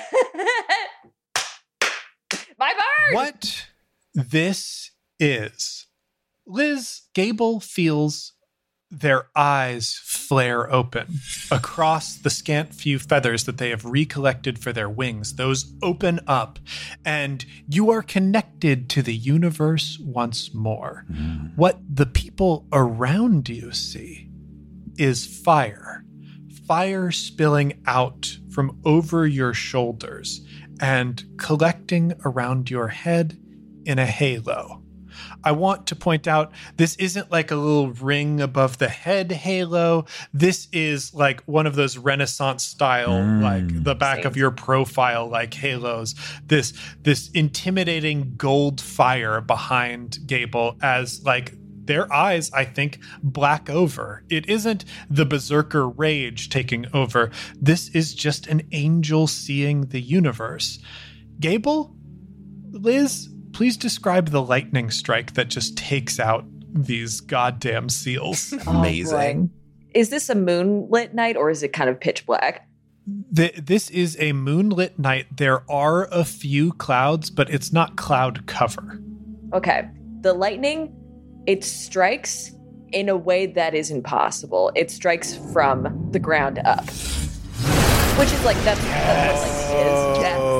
My bird! What this is, Liz, Gable feels their eyes flare open across the scant few feathers that they have recollected for their wings. Those open up, and you are connected to the universe once more. What the people around you see is fire spilling out from over your shoulders and collecting around your head in a halo. I want to point out this isn't like a little ring above the head halo. This is like one of those Renaissance style, like the back of your profile, like halos. This intimidating gold fire behind Gable as like their eyes, I think, black over. It isn't the berserker rage taking over. This is just an angel seeing the universe. Gable, Liz, please describe the lightning strike that just takes out these goddamn seals. Amazing. Is this a moonlit night or is it kind of pitch black? This is a moonlit night. There are a few clouds, but it's not cloud cover. Okay. The lightning, it strikes in a way that is impossible. It strikes from the ground up, which is like, that's what lightning is.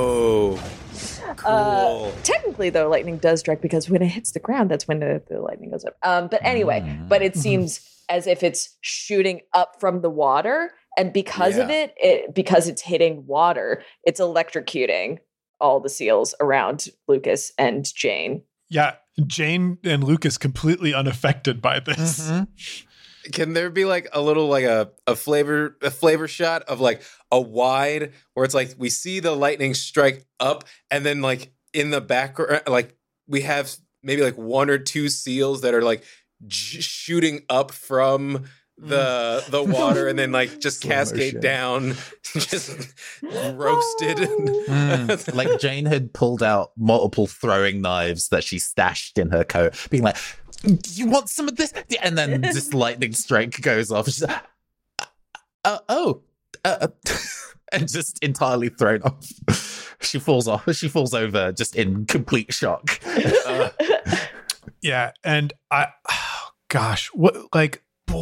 Cool. Technically, though, lightning does strike because when it hits the ground, that's when the lightning goes up. But anyway, but it seems as if it's shooting up from the water. And because of it, because it's hitting water, it's electrocuting all the seals around Lucas and Jane. Yeah, Jane and Lucas completely unaffected by this. Can there be like a little like a flavor shot of like a wide where it's like we see the lightning strike up and then like in the background like we have maybe like one or two seals that are like shooting up from the water and then like just cascade down, just roasted. Like Jane had pulled out multiple throwing knives that she stashed in her coat, being like, "You want some of this?" And then this lightning strike goes off. She's like, and just entirely thrown off. She falls off. She falls over just in complete shock. Yeah, and gosh, what like.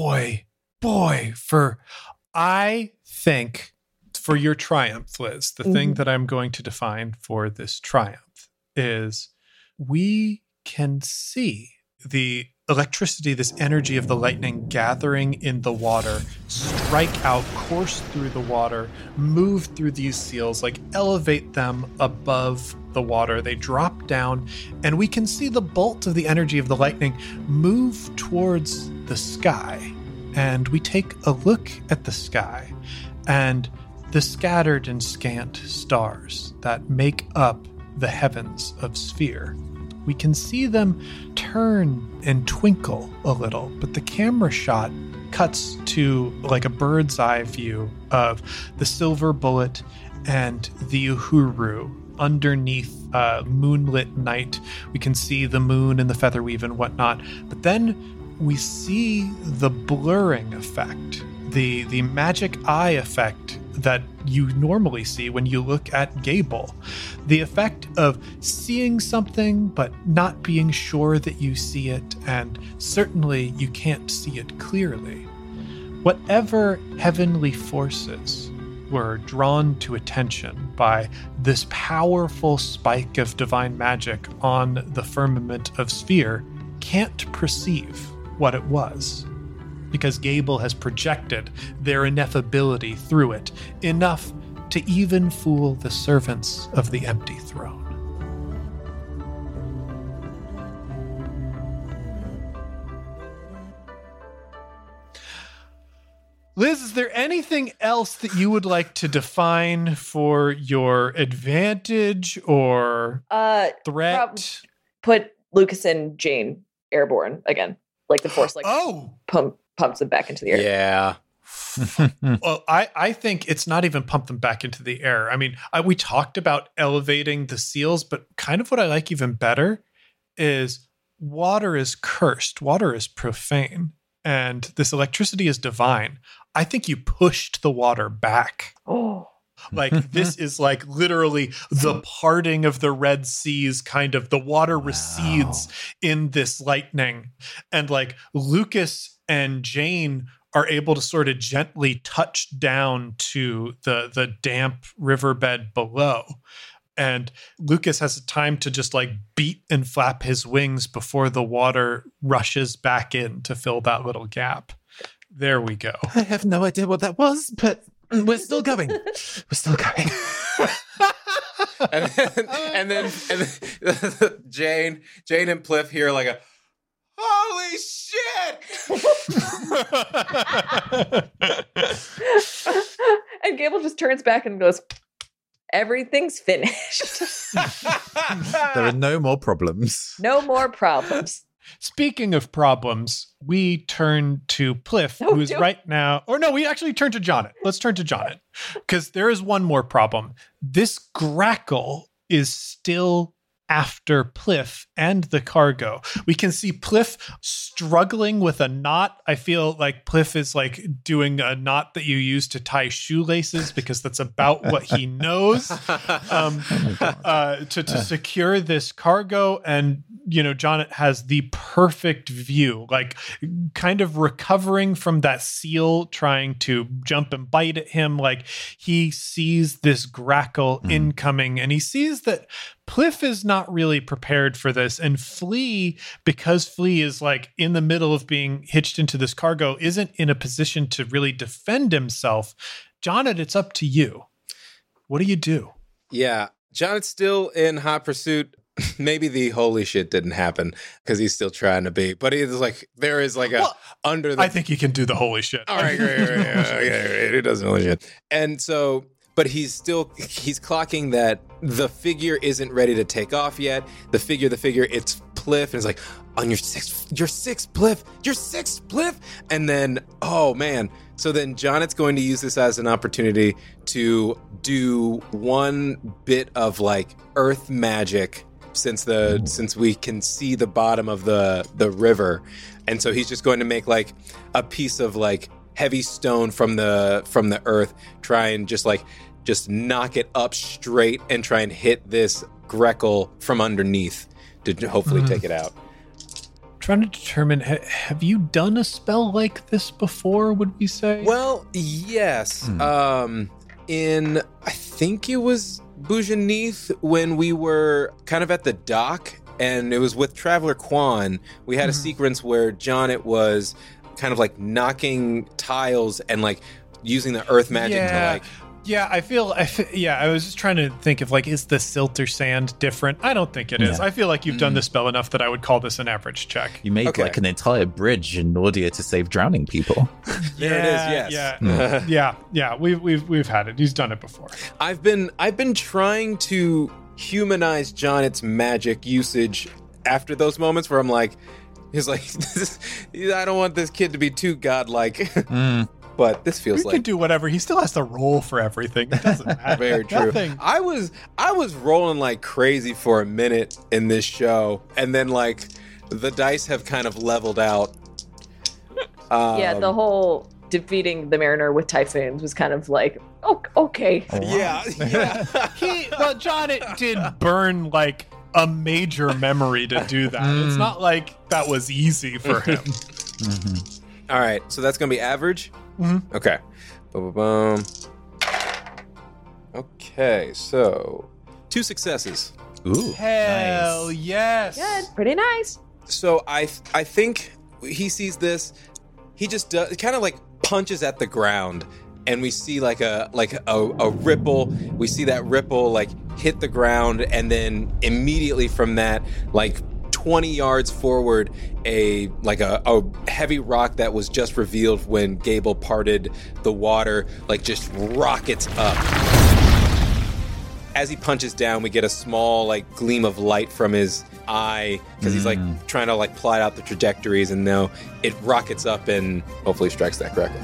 I think for your triumph, Liz, the thing that I'm going to define for this triumph is we can see the electricity, this energy of the lightning gathering in the water, strike out, course through the water, move through these seals, like elevate them above the water. They drop down, and we can see the bolt of the energy of the lightning move towards the sky. And we take a look at the sky and the scattered and scant stars that make up the heavens of Sphere. We can see them turn and twinkle a little, but the camera shot cuts to like a bird's eye view of the silver bullet and the Uhuru underneath a moonlit night. We can see the moon and the featherweave and whatnot, but then we see the blurring effect, the magic eye effect that you normally see when you look at Gable. The effect of seeing something but not being sure that you see it, and certainly you can't see it clearly. Whatever heavenly forces were drawn to attention by this powerful spike of divine magic on the firmament of Sphere can't perceive what it was, because Gable has projected their ineffability through it, enough to even fool the servants of the empty throne. Liz, is there anything else that you would like to define for your advantage or threat? Put Lucas and Jane airborne again. Like the force, like pumps them back into the air. Yeah. Well, I think it's not even pump them back into the air. I mean, we talked about elevating the seals, but kind of what I like even better is water is cursed. Water is profane. And this electricity is divine. I think you pushed the water back. Oh. Like this is like literally the parting of the Red Seas, kind of the water recedes in this lightning. And like Lucas and Jane are able to sort of gently touch down to the damp riverbed below. And Lucas has time to just like beat and flap his wings before the water rushes back in to fill that little gap. There we go. I have no idea what that was, but we're still going. We're still going. and then Jane and Pliff hear like a holy shit. And Gable just turns back and goes, everything's finished. There are no more problems. No more problems. Speaking of problems, we turn to Pliff, who is right now, or no, we actually turn to Jonnet. Let's turn to Jonnet, because there is one more problem. This grackle is still after Pliff and the cargo. We can see Pliff struggling with a knot. I feel like Pliff is like doing a knot that you use to tie shoelaces, because that's about what he knows to secure this cargo. And, you know, Jonnet has the perfect view, like kind of recovering from that seal trying to jump and bite at him. Like he sees this grackle incoming, and he sees that Pliff is not really prepared for this. And Flea, because Flea is like in the middle of being hitched into this cargo, isn't in a position to really defend himself. Jonnet, it's up to you. What do you do? Yeah, Jonnet's still in hot pursuit. Maybe the holy shit didn't happen because he's still trying to be. But he's like, there is like a under the. I think he can do the holy shit. All right, great. He does holy shit. And so, but he's clocking that the figure isn't ready to take off yet. The figure, it's Pliff, and it's like, on your sixth Pliff. And then, oh man. So then Jonnet's going to use this as an opportunity to do one bit of like earth magic since we can see the bottom of the river. And so he's just going to make like a piece of like heavy stone from the earth, try and just knock it up straight and try and hit this Greckle from underneath to hopefully take it out. Trying to determine, have you done a spell like this before, would we say? Well, yes. In, I think it was Bujanith, when we were kind of at the dock, and it was with Traveler Quan, we had a sequence where Jonnet was kind of like knocking tiles and like using the earth magic to like... Yeah, I was just trying to think of like, is the silt or sand different? I don't think it is. I feel like you've done the spell enough that I would call this an average check. You made like an entire bridge in Nordia to save drowning people. There it is, yes. Yeah. We've had it. He's done it before. I've been trying to humanize Jonnet's magic usage after those moments where I'm like, he's like, I don't want this kid to be too godlike. But this feels he can do whatever. He still has to roll for everything. It doesn't matter. Very true. I was rolling like crazy for a minute in this show, and then like the dice have kind of leveled out. The whole defeating the Mariner with Typhoons was kind of like, okay. Oh, wow. Yeah. Jonnet did burn like a major memory to do that. It's not like that was easy for him. All right, so that's gonna be average. Okay. Okay, so 2 successes. Ooh, hell nice. Yes. Good, pretty nice. So I think he sees this. He just kind of like punches at the ground, and we see like a ripple. We see that ripple like hit the ground, and then immediately from that, like 20 yards forward, a heavy rock that was just revealed when Gable parted the water, like just rockets up. As he punches down, we get a small like gleam of light from his eye because he's like trying to like plot out the trajectories, and now it rockets up and hopefully strikes that Greckle.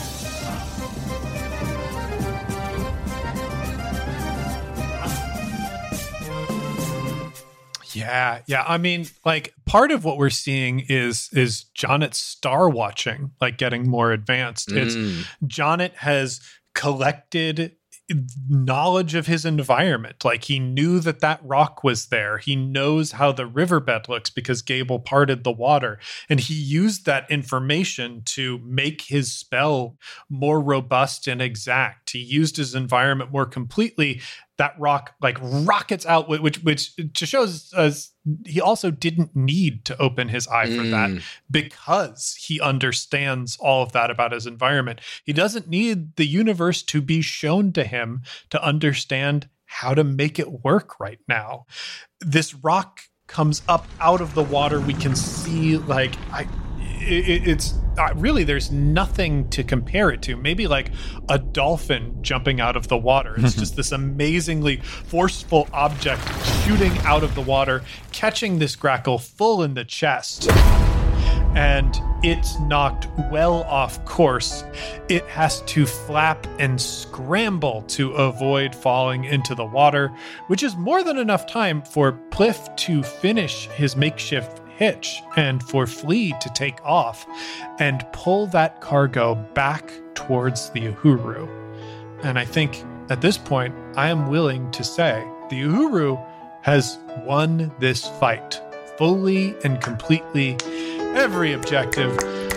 Yeah. I mean, like part of what we're seeing is Jonnet's star watching, like getting more advanced. It's Jonnet has collected knowledge of his environment. Like he knew that rock was there. He knows how the riverbed looks because Gable parted the water, and he used that information to make his spell more robust and exact. He used his environment more completely. That rock like rockets out, which to show us he also didn't need to open his eye for that because he understands all of that about his environment. He doesn't need the universe to be shown to him to understand how to make it work right now. This rock comes up out of the water. We can see it's really, there's nothing to compare it to. Maybe like a dolphin jumping out of the water. It's just this amazingly forceful object shooting out of the water, catching this grackle full in the chest. And it's knocked well off course. It has to flap and scramble to avoid falling into the water, which is more than enough time for Pliff to finish his makeshift hitch and for Flea to take off and pull that cargo back towards the Uhuru. And I think at this point, I am willing to say the Uhuru has won this fight fully and completely. Every objective.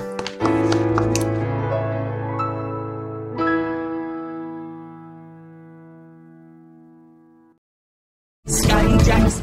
Skyjacks.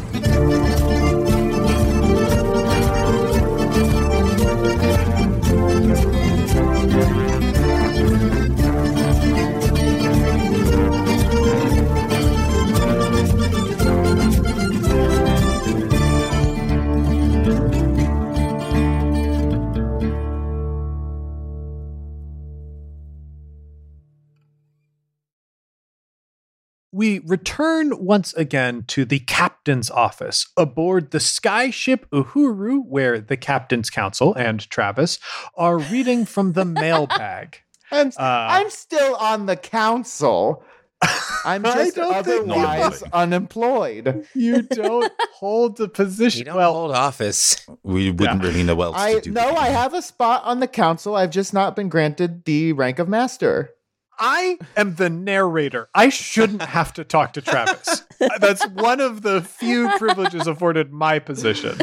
We return once again to the captain's office aboard the skyship Uhuru, where the captain's council and Travis are reading from the mailbag. I'm still on the council. I'm just otherwise unemployed. You don't hold the position. You don't hold office. We wouldn't really know what else to do. No, I have a spot on the council. I've just not been granted the rank of master. I am the narrator. I shouldn't have to talk to Travis. That's one of the few privileges afforded my position.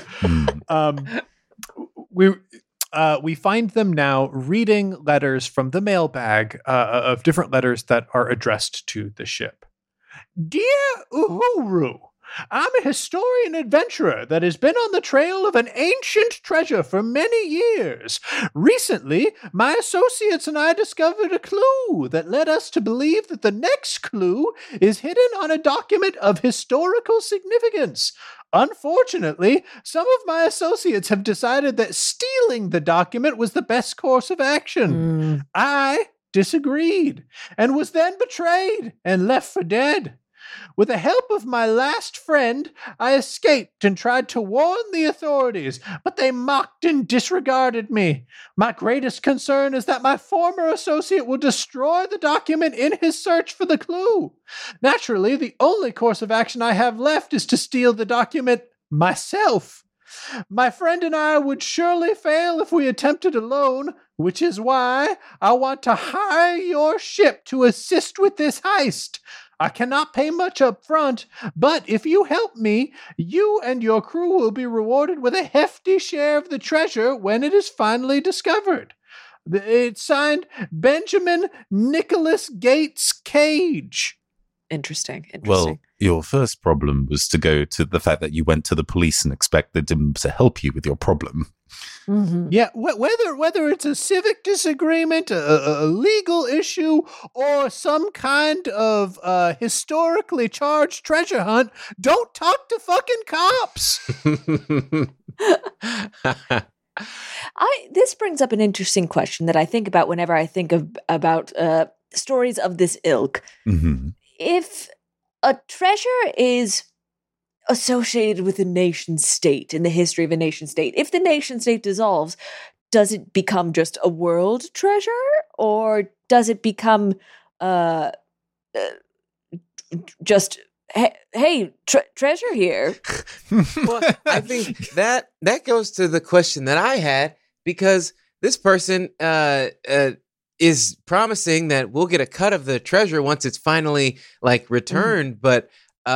We find them now reading letters from the mailbag of different letters that are addressed to the ship. Dear Uhuru, I'm a historian adventurer that has been on the trail of an ancient treasure for many years. Recently, my associates and I discovered a clue that led us to believe that the next clue is hidden on a document of historical significance. Unfortunately, some of my associates have decided that stealing the document was the best course of action. I disagreed and was then betrayed and left for dead. With the help of my last friend, I escaped and tried to warn the authorities, but they mocked and disregarded me. My greatest concern is that my former associate will destroy the document in his search for the clue. Naturally, the only course of action I have left is to steal the document myself. My friend and I would surely fail if we attempted alone, which is why I want to hire your ship to assist with this heist. I cannot pay much up front, but if you help me, you and your crew will be rewarded with a hefty share of the treasure when it is finally discovered. It's signed Benjamin Nicholas Gates Cage. Interesting. Well, your first problem was to go to the fact that you went to the police and expected them to help you with your problem. Mm-hmm. Yeah, whether it's a civic disagreement, a legal issue, or some kind of historically charged treasure hunt, don't talk to fucking cops. This brings up an interesting question that I think about whenever I think about stories of this ilk. Mm-hmm. If a treasure is associated with a nation state in the history of a nation state, if the nation state dissolves, does it become just a world treasure, or does it become just treasure here? Well, I think that goes to the question that I had, because this person is promising that we'll get a cut of the treasure once it's finally returned, but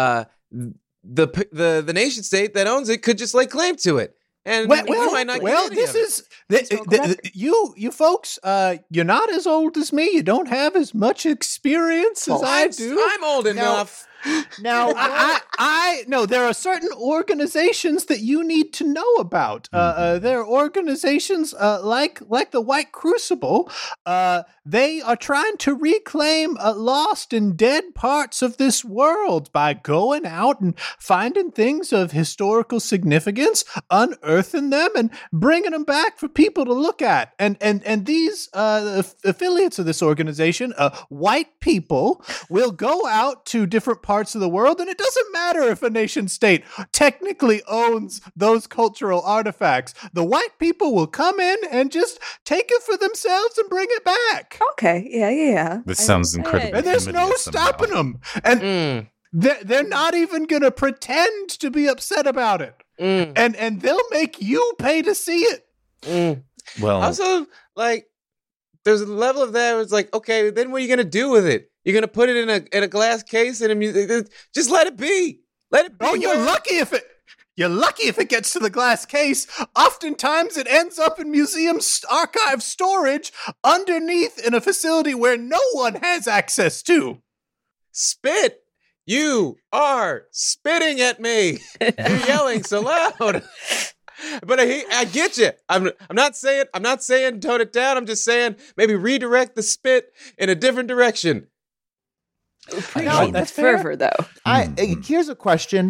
the nation state that owns it could just claim to it, and we might not get any of it. You folks, you're not as old as me. You don't have as much experience as I do. I'm old enough. Now, I no, there are certain organizations that you need to know about. There are organizations like the White Crucible. They are trying to reclaim lost and dead parts of this world by going out and finding things of historical significance, unearthing them, and bringing them back for people to look at. And these affiliates of this organization, white people, will go out to different parts of the world, and it doesn't matter if a nation state technically owns those cultural artifacts. The white people will come in and just take it for themselves and bring it back. Okay, yeah. This sounds incredible. And there's no stopping them. And they're not even going to pretend to be upset about it. And they'll make you pay to see it. Well, also, like, there's a level of that where it's like, okay, then what are you going to do with it? You're going to put it in a glass case and just let it be. Let it be. Oh, you're lucky if it gets to the glass case. Oftentimes it ends up in museum archive storage underneath in a facility where no one has access to. Spit! You are spitting at me. You're yelling so loud. But I get you. I'm not saying tone it down. I'm just saying maybe redirect the spit in a different direction. Appreciate the fervor, though. Here's a question.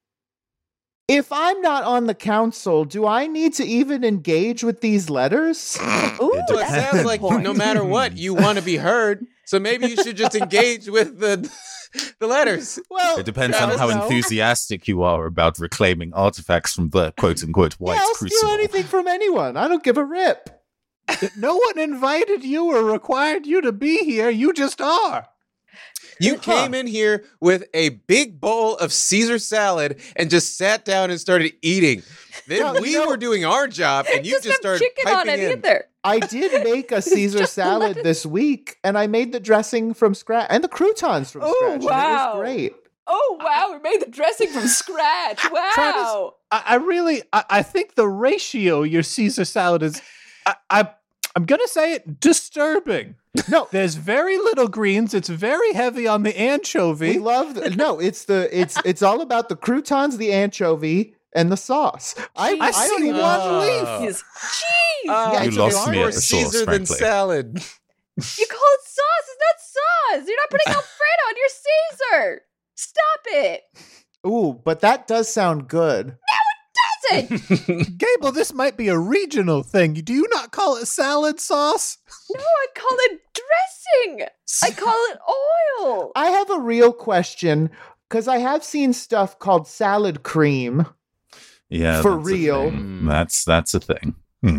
If I'm not on the council, do I need to even engage with these letters? Ooh, It sounds like no matter what, you want to be heard. So maybe you should just engage with the letters. Well, it depends on how enthusiastic you are about reclaiming artifacts from the quote-unquote white I'll crucible. steal anything from anyone. I don't give a rip. No one invited you or required you to be here. You just are. You came in here with a big bowl of Caesar salad and just sat down and started eating. Then we were doing our job, and you just started chicken on piping it in. either. I did make a Caesar salad this week, and I made the dressing from scratch and the croutons from scratch. Wow. And it was great. Oh, wow. We made the dressing from scratch. Wow. Travis, I think the ratio your Caesar salad is, I'm going to say it, disturbing. No, there's very little greens. It's very heavy on the anchovy. We love it's all about the croutons, the anchovy, and the sauce. I don't even one leaf. Cheese. You lost me at More the sauce, Caesar than frankly. salad. You call it sauce. It's not sauce. You're not putting Alfredo on your Caesar. Stop it. Ooh, but that does sound good. Doesn't. Gable, this might be a regional thing. Do you not call it salad sauce? No, I call it dressing. I call it oil. I have a real question, because I have seen stuff called salad cream. Yeah, For that's a real. thing. That's a thing.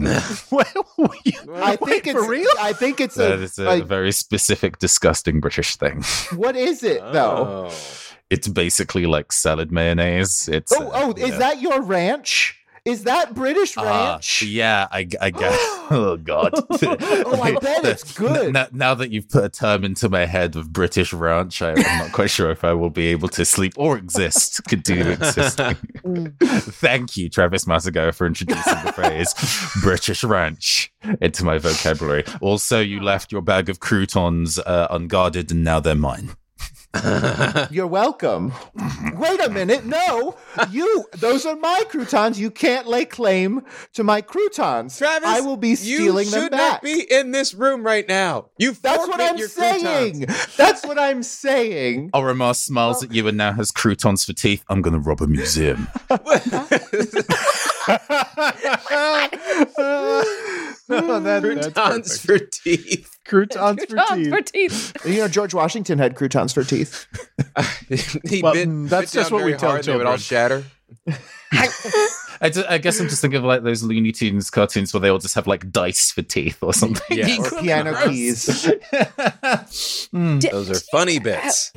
I think it's for real. I think it's That is a very specific, disgusting British thing. What is it though? It's basically like salad mayonnaise. It's is that your ranch? Is that British ranch? Yeah, I guess. Oh God! Oh, I bet it's good. Now that you've put a term into my head of British ranch, I'm not quite sure if I will be able to sleep or continue existing. Thank you, Travis Massigo, for introducing the phrase British ranch into my vocabulary. Also, you left your bag of croutons unguarded, and now they're mine. You're welcome. Wait a minute. No, those are my croutons. You can't lay claim to my croutons. Travis, I will be stealing them back. You should not be in this room right now. That's what I'm saying. That's what I'm saying. Orimar smiles at you and now has croutons for teeth. I'm going to rob a museum. Croutons for teeth. Croutons for teeth. You know, George Washington had croutons for teeth. That's just what we tell children. They would all shatter. I guess I'm just thinking of like those Looney Tunes cartoons where they all just have like dice for teeth or something. Yeah, or piano keys. Those are funny bits.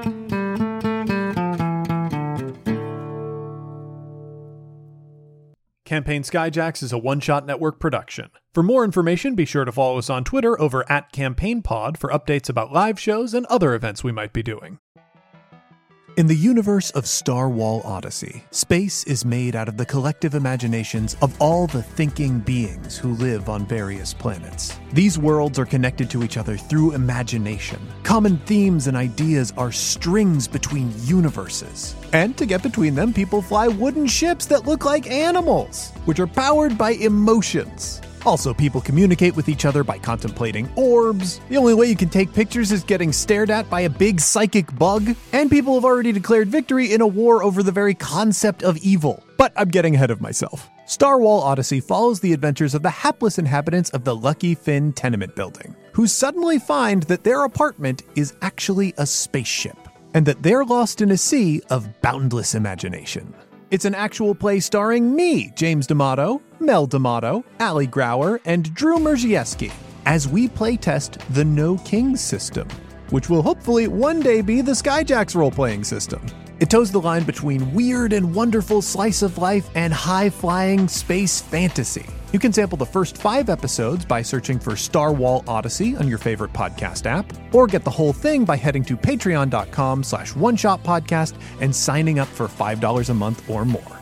Campaign Skyjacks is a one-shot network production. For more information, be sure to follow us on Twitter over @CampaignPod for updates about live shows and other events we might be doing. In the universe of Star Wall Odyssey, space is made out of the collective imaginations of all the thinking beings who live on various planets. These worlds are connected to each other through imagination. Common themes and ideas are strings between universes. And to get between them, people fly wooden ships that look like animals, which are powered by emotions. Also, people communicate with each other by contemplating orbs. The only way you can take pictures is getting stared at by a big psychic bug. And people have already declared victory in a war over the very concept of evil. But I'm getting ahead of myself. Star Wall Odyssey follows the adventures of the hapless inhabitants of the Lucky Finn tenement building, who suddenly find that their apartment is actually a spaceship, and that they're lost in a sea of boundless imagination. It's an actual play starring me, James D'Amato, Mel D'Amato, Ali Grauer, and Drew Merzieski, as we playtest the No Kings system, which will hopefully one day be the Skyjacks role-playing system. It toes the line between weird and wonderful slice of life and high-flying space fantasy. You can sample the first 5 episodes by searching for Star Wall Odyssey on your favorite podcast app, or get the whole thing by heading to patreon.com/oneshotpodcast and signing up for $5 a month or more.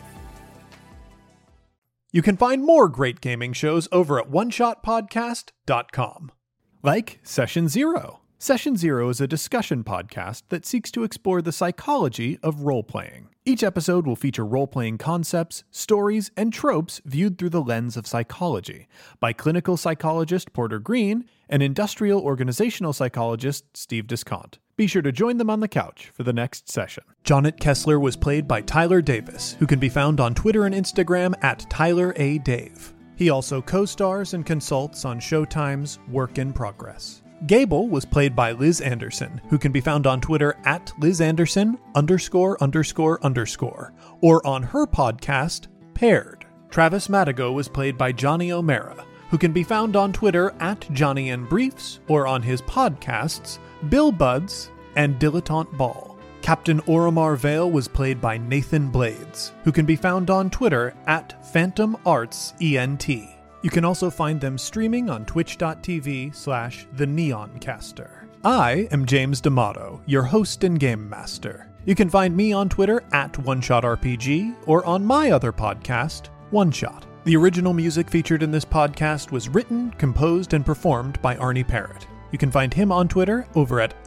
You can find more great gaming shows over at oneshotpodcast.com. Like Session Zero. Session Zero is a discussion podcast that seeks to explore the psychology of role-playing. Each episode will feature role-playing concepts, stories, and tropes viewed through the lens of psychology by clinical psychologist Porter Green and industrial organizational psychologist Steve Descant. Be sure to join them on the couch for the next session. Jonnet Kessler was played by Tyler Davis, who can be found on Twitter and Instagram at Tyler A. Dave. He also co-stars and consults on Showtime's Work in Progress. Gable was played by Liz Anderson, who can be found on Twitter at LizAnderson___, or on her podcast, Paired. Travis Madigo was played by Johnny O'Mara, who can be found on Twitter at Johnny and Briefs, or on his podcasts, Bill Buds and Dilettante Ball. Captain Oromar Vale was played by Nathan Blades, who can be found on Twitter at PhantomArtsENT. You can also find them streaming on twitch.tv/TheNeonCaster. I am James D'Amato, your host and game master. You can find me on Twitter at OneShotRPG or on my other podcast, One Shot. The original music featured in this podcast was written, composed, and performed by Arnie Parrott. You can find him on Twitter over at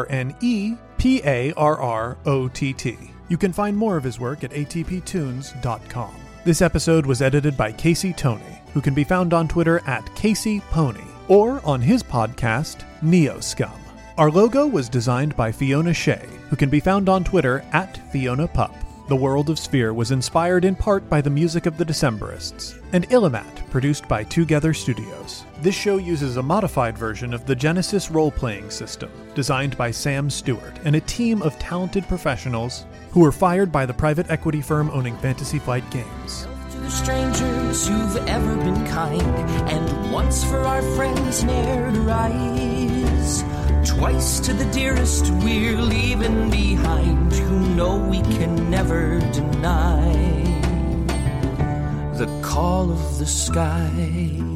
ARNEPARROTT. You can find more of his work at atptunes.com. This episode was edited by Casey Toney, who can be found on Twitter at CaseyPony, or on his podcast, NeoScum. Our logo was designed by Fiona Shea, who can be found on Twitter at FionaPup. The World of Sphere was inspired in part by the music of the Decemberists, and Illimat, produced by Together Studios. This show uses a modified version of the Genesis role-playing system, designed by Sam Stewart and a team of talented professionals who were fired by the private equity firm owning Fantasy Flight Games. To the strangers who've ever been kind, and once for our friends ne'er to rise. Twice to the dearest we're leaving behind, who know we can never deny the call of the sky.